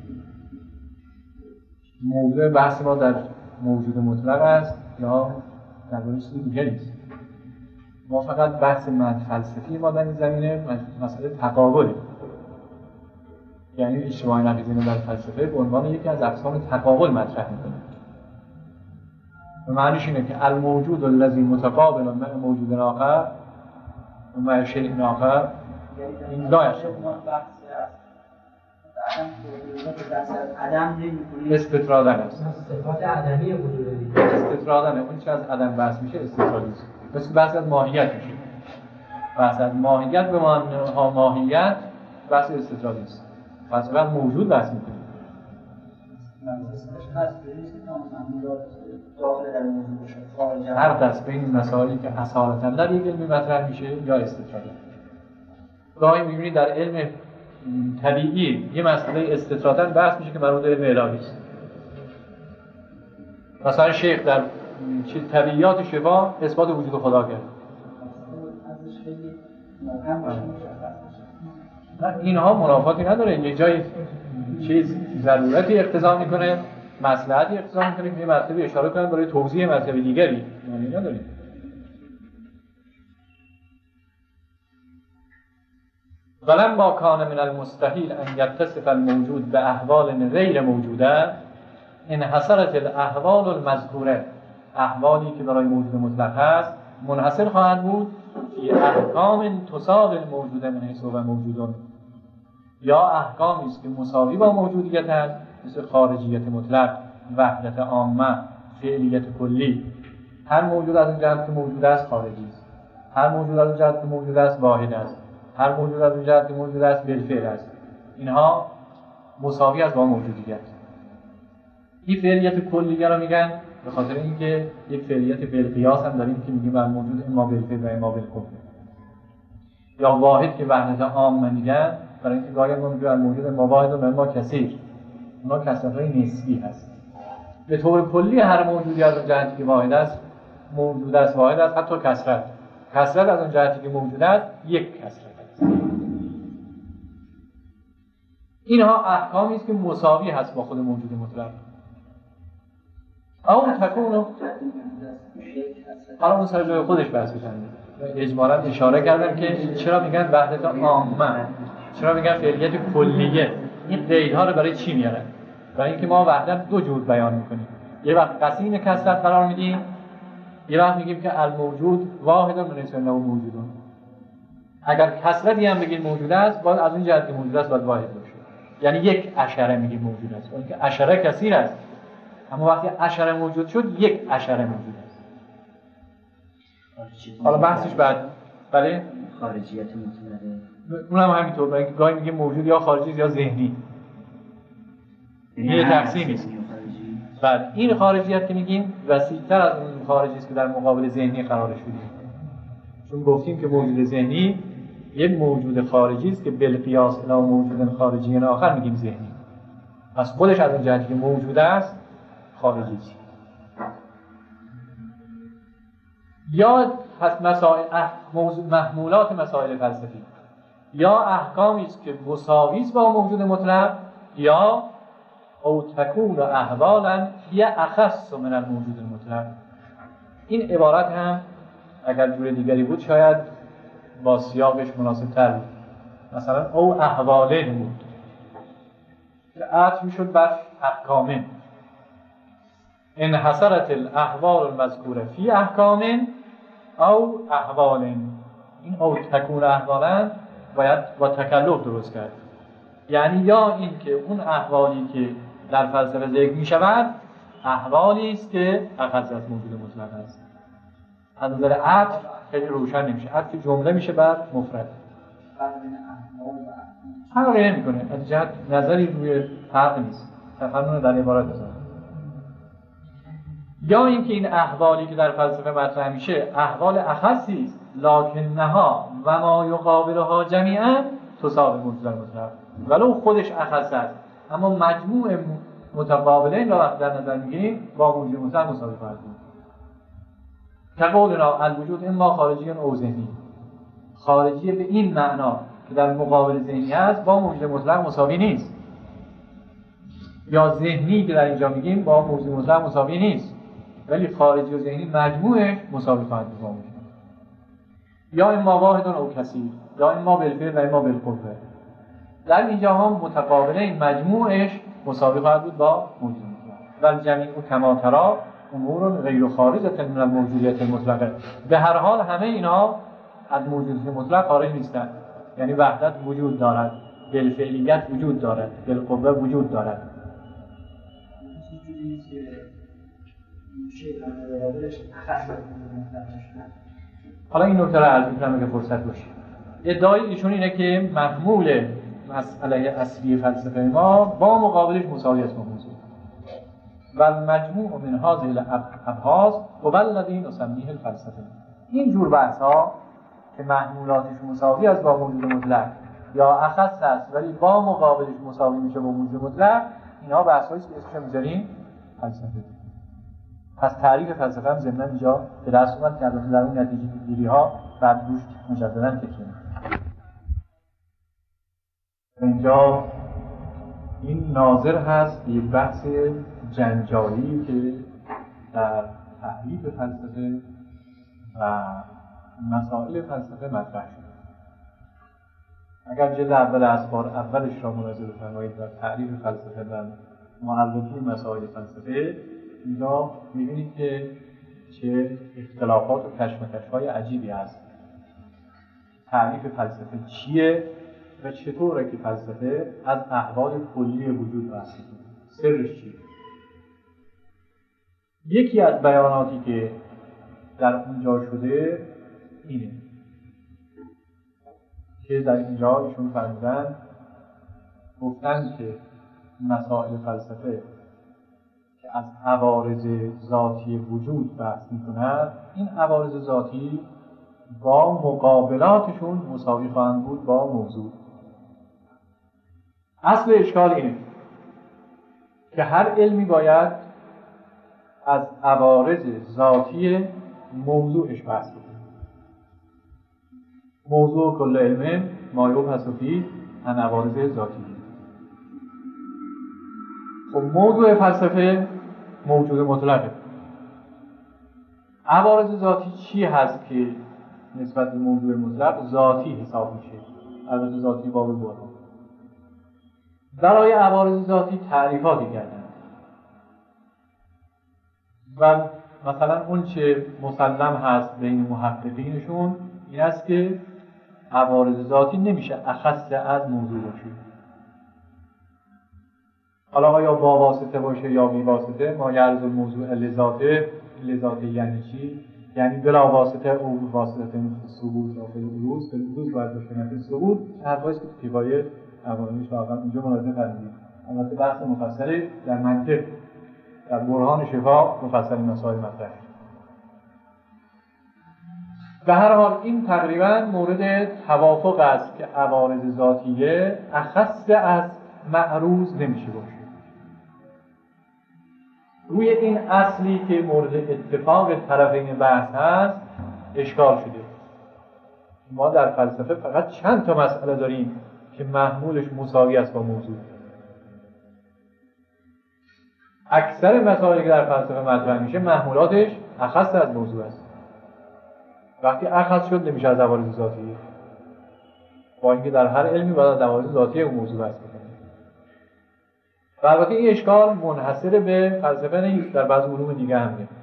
موضوع بحث ما در موجود مطلق است یا در واقع چیز دیگری است. ما فقط بحث فلسفی ما در این زمینه مسئله تقابله. یعنی اجتماعی نقیضه در فلسفه به عنوان یکی از اقسام تقابل مطرح می‌کنه. و معنیش اینه که الموجود الذی متقابل مع موجود آخر و مع شیء آخر این دایش استطرادن است. صفات عدمی وجود دیگه استطرادن، اون چه از عدم بحث میشه استطرادی است. مثل بحث از ماهیت میشه. بحث از ماهیت به معنای ماهیت بحث استطرادی است. پس بعد موجود بحث میکنیم. هر دست بین مسائلی که اصالتا در یک علم مطرح میشه یا استطراده. گاهی میبینید در علم طبیعی یه مسئله استطرادن بحث میشه که مربوط به علم الهی است. مثلا شیخ در طبیعیات شفا اثبات وجود خدا کرد. اینها منافاتی نداره، یه جای چیز ضرورتی اقتضا میکنه، مصلحتی اقتضا میکنه که یه مرتبه اشاره کنن برای توضیح مرتبه دیگری، معنی نداره. ولما کان من المستحیل ان یتصف الموجود به احوال غیر موجوده انحصرت الاحوال المذکوره، احوالی که برای موجود مطلق هست منحصر خواهد بود فی احکام تساوی الموجود من حیث هو موجودون، یا احکامی است که مساوی با موجودیت است، مثل خارجیت مطلق، وحدت عامه، فعلیت کلی. هر موجود از اون جهت که موجود است خارجی است، هر موجود از اون جهت که موجود است واحد است، هر موجود از اون جهت که موجود است بالفعل است. اینها مساوی است با موجودیت. این فعلیت کلیه رو میگن به خاطر اینکه یک فعلیت بالقیاس هم داریم که میگیم بر موجود اما بالفعل و اما بالکل، یا واحد که وحدت عامه میگن برای اینکه گاهی ما میگیم موجود اما واحد و اما کثیر، اونا کثرت‌های نسبی هست. به طور کلی هر موجودی از اون جهتی که واحد است موجود است، واحد است، حتی کثرت از اون جهتی که موجود است یک کثرت است. اینها احکامی است که مساوی هست با خود موجود مطلق. او تکونو حالا اون سر جای خودش بحث بکنیم. اجمالا اشاره کردم که چرا میگن وحدت عامه، چرا میگن فعلیت کلیه. این قیدها رو برای چی میارن؟ برای اینکه ما وحدت دو جور بیان میکنیم. یه وقت قسیم کثرت قرار میدیم، یه وقت میگیم که الموجود واحد من حیث انه موجودون. اگر کثرتی هم بگیم موجود است، باید از اون جهت که موجود است باید واحد باشه. یعنی یک عشره میگیم موجود است، اون که عشره کثیر است، اما وقتی عشره موجود شد یک عشره موجود است. حالا بحثش بعد بله خارجیت مطلقه اونم همینطور، برای اینکه گاهی میگیم موجود یا خارجی یا ذهنی، یه تقسیمی است. بله این خارجیت که میگیم وسیع‌تر از اون خارجی است که در مقابل ذهنی قرارش میدیم، چون گفتیم که موجود ذهنی یک موجود خارجی است که بالقیاس الی موجود خارجی آخر میگیم ذهنی، پس خودش از اون جهتی که موجود است خارجی است. یا محمولات مسائل فلسفی، یا احکامی است که مساوی است با موجود مطلق، یا او تکون احوالا هی اخص من الموجود المطلق. این عبارت هم اگر جور دیگری بود شاید با سیاقش مناسب تر بود، مثلا او احواله بود که عطف میشد بر احکامه. انحصرت الاحوال المذکوره فی احکام او احوال. این او تکون احوالا باید با تکلف درست کرد، یعنی یا این که اون احوالی که در فلسفه ذکر می شود احوالی است که اخذ از موجود مطلق است. از نظر عطف خیلی روشن نمیشه، عطف جمله میشه بر مفرد، فرقی نمیکنه، از جهت نظری روی فرق نیست، تفنن در عبارت بزنم. یا اینکه این احوالی که در فلسفه مطرح میشه احوال اخصی است، لکنها و ما یقابلها جمیعا تساوی موجود مطلق، ولو خودش اخص است اما مجموع متقابلین را وقت در نظر میگیریم با موجود مطلق مساوی خواهد بود. کقولنا الوجود اما خارجی او ذهنی، خارجی به این معنا که در مقابل ذهنی است با موجود مطلق مساوی نیست، یا ذهنی که در اینجا میگیم با موجود مطلق مساوی نیست، ولی خارجی و ذهنی مجموعش مساوی خواهد بود با موجود. یا اما واحد او کثیر، یا اما بالفعل و اما بالقوه. در اینجا هم متقابله این مجموعش مساوی خواهد بود با موجود مطلق. و جمیع کما ترا امور غیر خارجه من الموجودیت المطلقه. به هر حال همه اینا از موجودیت مطلق خارج نیستند، یعنی وحدت وجود دارد، بالفعلیت وجود دارد، بالقوه وجود دارد. حالا این نکته رو عرض می‌کنم که فرصت باشه. ادعای ایشون اینه که محمول مسئله اصلی فلسفه ما با مقابلش مساوی است با موضوع و مجموع من هذه الابحاث هو الذی نسمیه الفلسفه. این جور بحث ها که محمولاتش مساوی است با موجود مطلق یا اخص است ولی با مقابلش مساوی میشه با موجود مطلق، اینا بحثایی است که اسمش میذاریم فلسفه. پس تعریف فلسفه هم ضمن اینجا به دست اومد که البته در اون نتیجه گیری ها بعد روش مجددا تکیه. اینجا این ناظر هست به یک بحث جنجالی که در تعریف فلسفه و مسائل فلسفه مطرح شده. اگر جلد اول اخبار اولش را ملاحظه بفرمایید در تعریف فلسفه و معرفی مسائل فلسفه، اینجا می‌بینید که چه اختلافات و کشمکش‌های عجیبی هست. تعریف فلسفه چیه و چطوره که فلسفه از احوال کلی وجود بحث می‌کنه؟ سرش چیه؟ یکی از بیاناتی که در اونجا شده اینه که در اینجا ایشون فرمودن گفتن که مسائل فلسفه که از عوارض ذاتی وجود بحث می‌کند، این عوارض ذاتی با مقابلاتشون مساوی خواهند بود با موضوع. اصل اشکال اینه که هر علمی باید از عوارض ذاتی موضوعش بحث کنه. موضوع کل علم ما یبحث فیه عن عوارض ذاتی. خب موضوع فلسفه موجود مطلقه. عوارض ذاتی چی هست که نسبت به موضوع مطلق ذاتی حساب میشه؟ عوارض ذاتی باب برهان. برای عوارض ذاتی تعریفاتی کردن و مثلا اون چه مسلم هست بین محققینشون این است که عوارض ذاتی نمیشه اخص از موضوع باشه. حالا یا با واسطه باشه یا بی واسطه، ما یعرض الموضوع لذاته یعنی چی؟ یعنی بلا واسطه او واسطه ثبوت یا فلوس باید باشه نه ثبوت. حرفایی که تو کفایه عوارضش واقعا اینجا ملاحظه فرمودید. البته بحث مفصلی در منطق در برهان شفا مفصل مسائل مطرح. به هر حال این تقریبا مورد توافق است که عوارض ذاتیه اخص از معروض نمیشه باشه. روی این اصلی که مورد اتفاق طرفین بحث هست اشکال شده. ما در فلسفه فقط چند تا مسئله داریم که محمولش مساوی است با موضوع. اکثر مسائلی که در فلسفه مطرح میشه محمولاتش اخص از موضوع است. وقتی اخص شد نمیشه از عوارض ذاتی، با اینکه در هر علمی باید عوارض ذاتی اون موضوع بحث بکنه. و البته این اشکال منحصر به فلسفه نیست، در بعض علوم دیگه هم میاد.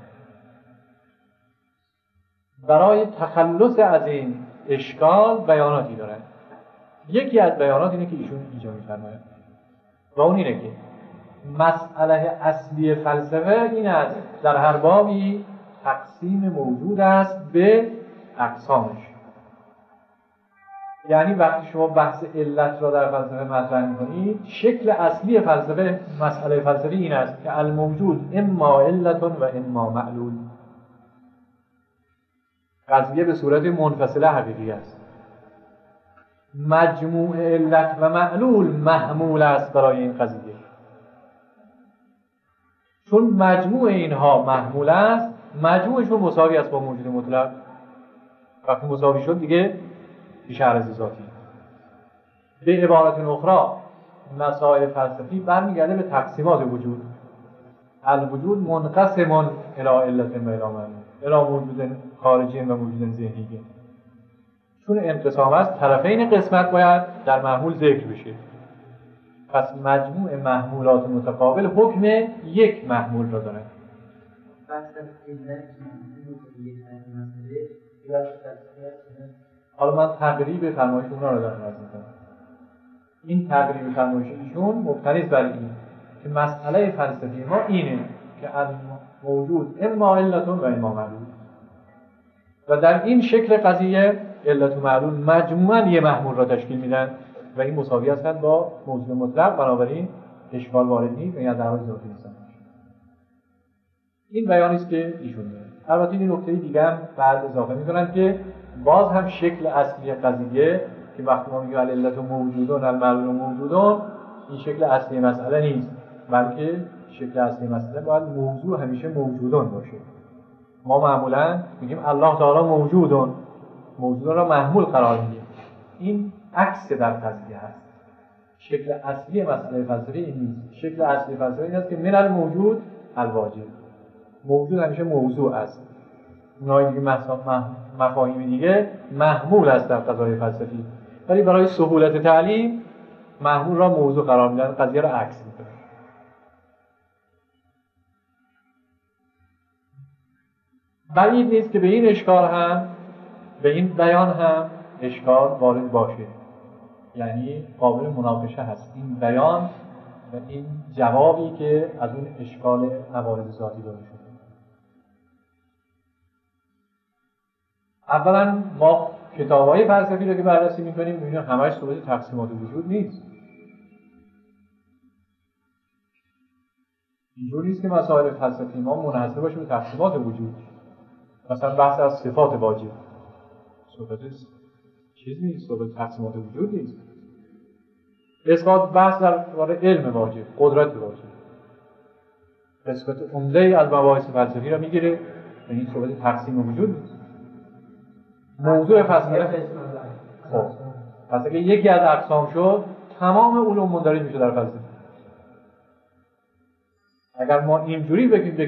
برای تخلص از این اشکال بیاناتی دارن. یکی از بیانات اینه که ایشون اینجا میفرماید و اون اینه که مسئله اصلی فلسفه این است در هر بابی تقسیم موجود است به اقسامش. یعنی وقتی شما بحث علت را در فلسفه مطرح می‌کنید، شکل اصلی فلسفه مسئله فلسفی این است که الموجود اما علت و اما معلول. قضیه به صورت منفصله حقیقی است. مجموع علت و معلول محمول است برای این قضیه. چون مجموع اینها محمول است، مجموعشون مساوی است با موجود مطلق. وقتی مساوی شد دیگه پیش عرض ذاتی. به عبارت اخرى مسائل فلسفی برمیگرده به تقسیمات وجود. الوجود منقسم الی علت و الی معلول، الی موجود خارجی و موجود ذهنی. چون انقسام است طرفین قسمت باید در محمول ذکر بشه. پس مجموع محمولات متقابل حکم یک محمول را دارد. حالا من تقریب فرمایش اونا رو دارم عرض می‌کنم. این تقریب فرمایش ایشون مبتنی بر این که مسئله فلسفی ما اینه که موجود اما علت و اما معلول، و در این شکل قضیه علت و معلول مجموعاً یه محمول را تشکیل میدن و این مساوی هستند با موجود مطلق، بنابراین اشکال وارد نیست و این از دعوای ذاتی نیست. این بیانی است که ایشون میگه. البته این نکته دیگه هم بعد اضافه می‌کنن که باز هم شکل اصلی قضیه که وقتی ما میگیم العلت موجودون المعلول موجودون، این شکل اصلی مسئله نیست، بلکه شکل اصلی مسئله باید موضوع همیشه موجودون باشه. ما معمولا میگیم الله تعالی موجودون، موجودون را محمول قرار میدیم. این عکس در قضیه هست. شکل اصلی مسئله فلسفی این نیست. شکل اصلی فلسفی این است که من الموجود الواجب، موجود همیشه موضوع است. اونای دیگه مفاهیم دیگه محمول است در قضایای فلسفی، ولی برای سهولت تعلیم محمول را موضوع قرار میدن، قضیه را عکس میکنن. بعید نیست که به این اشکال هم، به این بیان هم اشکال وارد باشه، یعنی قابل مناقشه هست این بیان و این جوابی که از اون اشکال عوارض ذاتی داده شده. اولا ما کتاب‌های فلسفی رو که بررسی می‌کنیم می‌بینیم همش صورت تقسیمات وجود نیست. اینجوری نیست که مسائل فلسفی ما منحصر باشه به تقسیمات وجود. مثلا بحث از صفات واجب، صفات چیز نیست، صفات تقسیمات وجود نیست. اثبات بحث در مورد علم واجب، قدرت واجب، قسمت عمده از مباحث فلسفی را می‌گیره و این صفات تقسیم وجود نیست. موضوع فلسفه خب پس اگه یکی از اقسام شد تمام علوم مندرج میشه در فلسفه. اگر ما اینجوری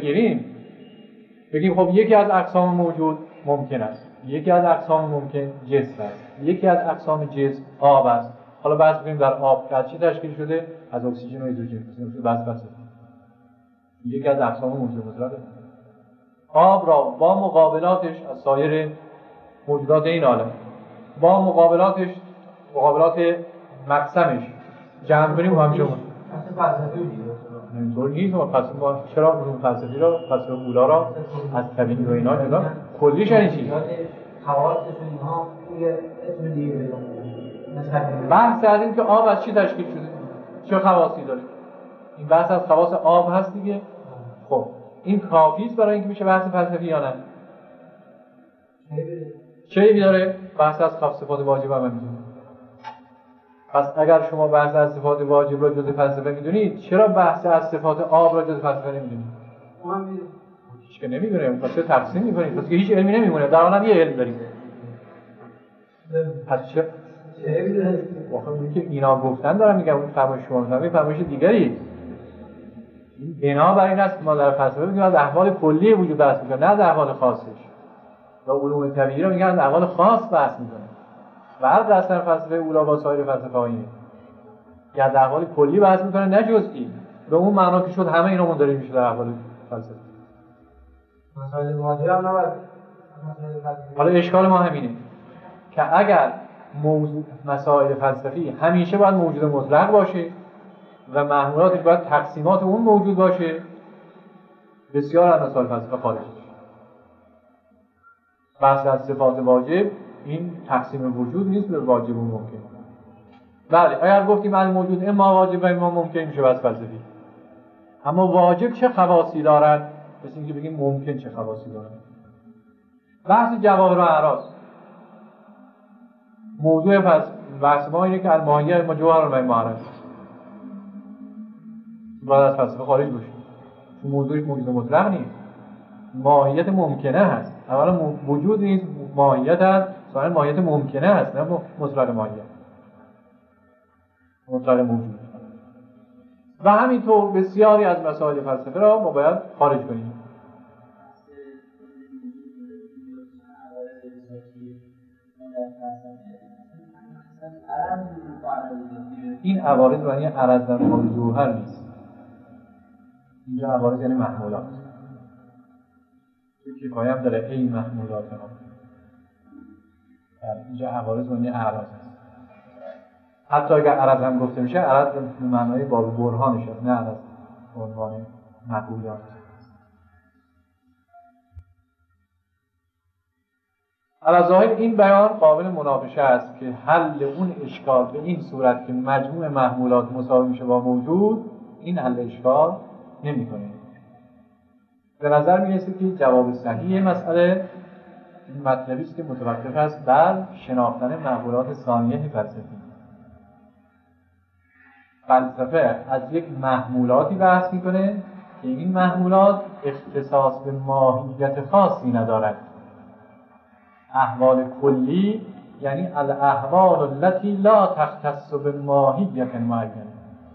بگیم خب یکی از اقسام موجود ممکن است، یکی از اقسام ممکن جسم است، یکی از اقسام جسم آب است. حالا بحث کنیم در آب از چی تشکیل شده؟ از اکسیژن و هیدروژن. بحث یکی از اقسام موجود مطلقه. آب را با مقابلاتش از سایر موجودات این عالم، با مقابلات مقسمش جمع کنیم همیشه اینطور نیست. ما چرا علوم فلسفی را، فلسفه اولا را از طبیعی و اینا جدا کلیش این چیز خواصشون اینها توی اسم دیگه بزنیم. بحث از این که آب از چی تشکیل شده، چه خواصی داره، این بحث از خواص آب هست دیگه. خب این کافی است برای اینکه بشه بحث فلسفی یا نه؟ چه داره؟ بحث از صفات واجب هم می‌دونید. پس اگر شما بحث از صفات واجب را جزء فلسفه می‌دونید، چرا بحث از صفات آب را جزء فلسفه نمی‌دونید؟ ما هم هیچ که نمی‌دونه، پس تقسیم می‌کنید، پس که هیچ علمی نمی‌مونه. در حالا یه علم داریم. پس چه واقعا میگه که اینا گفتن دارم میگم اون فرمایش شما مثلا فرمایش دیگری. این بنا بر این است که ما در فلسفه میگیم از احوال کلی وجود بحث می‌کنیم، نه از احوال خاصش. و علوم طبیعی رو میگن از احوال خاص بحث می‌کنن. فرق اصلا فلسفه اولا با سایر فلسفه‌های که از احوال کلی بحث می‌کنن نه جزئی. به اون معنا که شد همه اینا مندرج میشه در احوال فلسفه. مسائل واجب هم نباید. حالا اشکال ما همینه که اگر موضوع مسائل فلسفی همیشه باید موجود مطلق باشه و محمولاتش باید تقسیمات اون موجود باشه، بسیار از مسائل فلسفه خارج میشه. بحث از صفات واجب این تقسیم وجود نیست به واجب و ممکن. بله اگر گفتیم از موجود اما واجب و اما ممکن میشه بحث فلسفی. اما واجب چه خواصی دارد؟ مثل اینکه بگیم ممکن چه خواصی دارد. بحث جواهر و اعراض موضوع بحث ما اینه که الماهیه ما جوهر و معرض باید از فلسفه خارج باشه. موضوعش موجود مطلق نیست، ماهیت ممکنه هست. اولا وجود نیست، ماهیت هست، ثانیا ماهیت ممکنه هست، نه مطلق ماهیت، مطلق موجود. و همینطور بسیاری از مسائل فلسفه را ما باید خارج کنیم. این عوارض معنی عرض در مقابل جوهر نیست. اینجا عوارض یعنی محمولات. کفایه هم داره ای محمولات ها. اینجا عوارض معنی اعراض هست. حتی اگر عرض هم گفته میشه، عرض به معنای باب برهانش هست، نه عرض به عنوان مقولات. علی ظاهر این بیان قابل مناقشه است که حل اون اشکال به این صورت که مجموع محمولات مساوی میشه با موجود، این حل اشکال نمیکنه. به نظر میرسه که جواب صحیح مسئله این مطلبی است که متوقف است بر شناختن محمولات ثانیه فلسفی. فلسفه از یک محمولاتی بحث میکنه که این محمولات اختصاص به ماهیت خاصی ندارد. احوال کلی یعنی الاحوال التي لا تختص به ماهیت معین.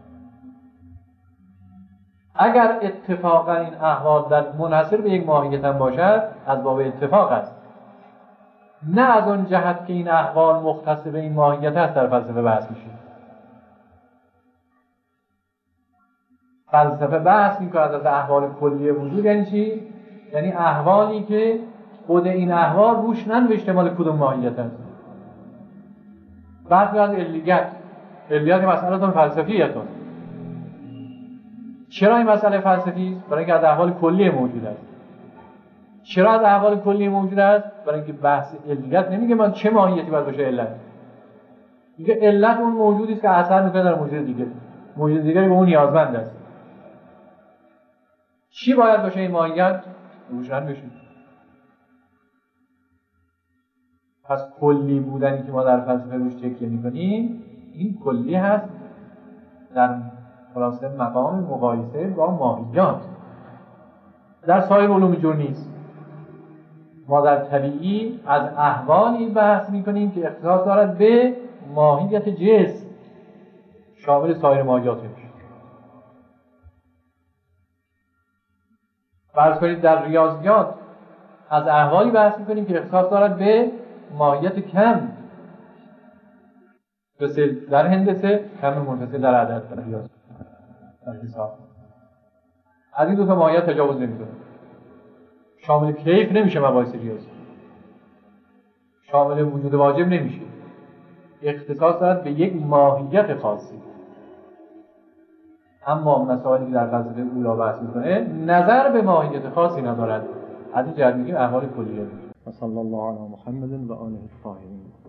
اگر اتفاقا این احوال در منحصر به یک ماهیت هم باشد، از باب اتفاق است، نه از اون جهت که این احوال مختص به این ماهیت است در فلسفه بحث میشه. فلسفه بحث میکنه از احوال کلی وجود یعنی چی؟ یعنی احوالی که خود این احوال روش ننوشته مال کدوم ماهیت است. بحث از علیت مسئله فلسفیتون. چرا این مسئله فلسفی است؟ برای اینکه از احوال کلی موجود است. چرا از احوال کلی موجود است؟ برای اینکه بحث علیت نمیگه من چه ماهیتی باید باشه علت. میگه علت اون موجودی است که اثر میکنه در موجود دیگه. موجود دیگری به اون نیازمند است. چی باید باشه این ماهیت؟ روشن بشه. پس کلی بودنی که ما در فلسفه روش تکیه میکنیم، این کلی هست در خلاصه مقام مقایسه با ماهیات. در سایر علوم جور نیست. ما در طبیعی از احوالی بحث میکنیم که اختصاص دارد به ماهیت جسم، شامل سایر ماهیات میشه. فرض کنید در ریاضیات از احوالی بحث میکنیم که اختصاص دارد به ماهیت کم، مثل در هندسه کم منفصل در عدد در ریاضی در حساب. از این دو تا ماهیت تجاوز نمیکنه. شامل کیف نمیشه مباحث ریاضی، شامل وجود واجب نمیشه. اختصاص دارد به یک ماهیت خاصی. اما مسائلی که در فلسفه اولی بحث میکنه نظر به ماهیت خاصی ندارد. از این جهت میگیم احوال کلیه. وصلى الله على محمد وآله الطاهرين.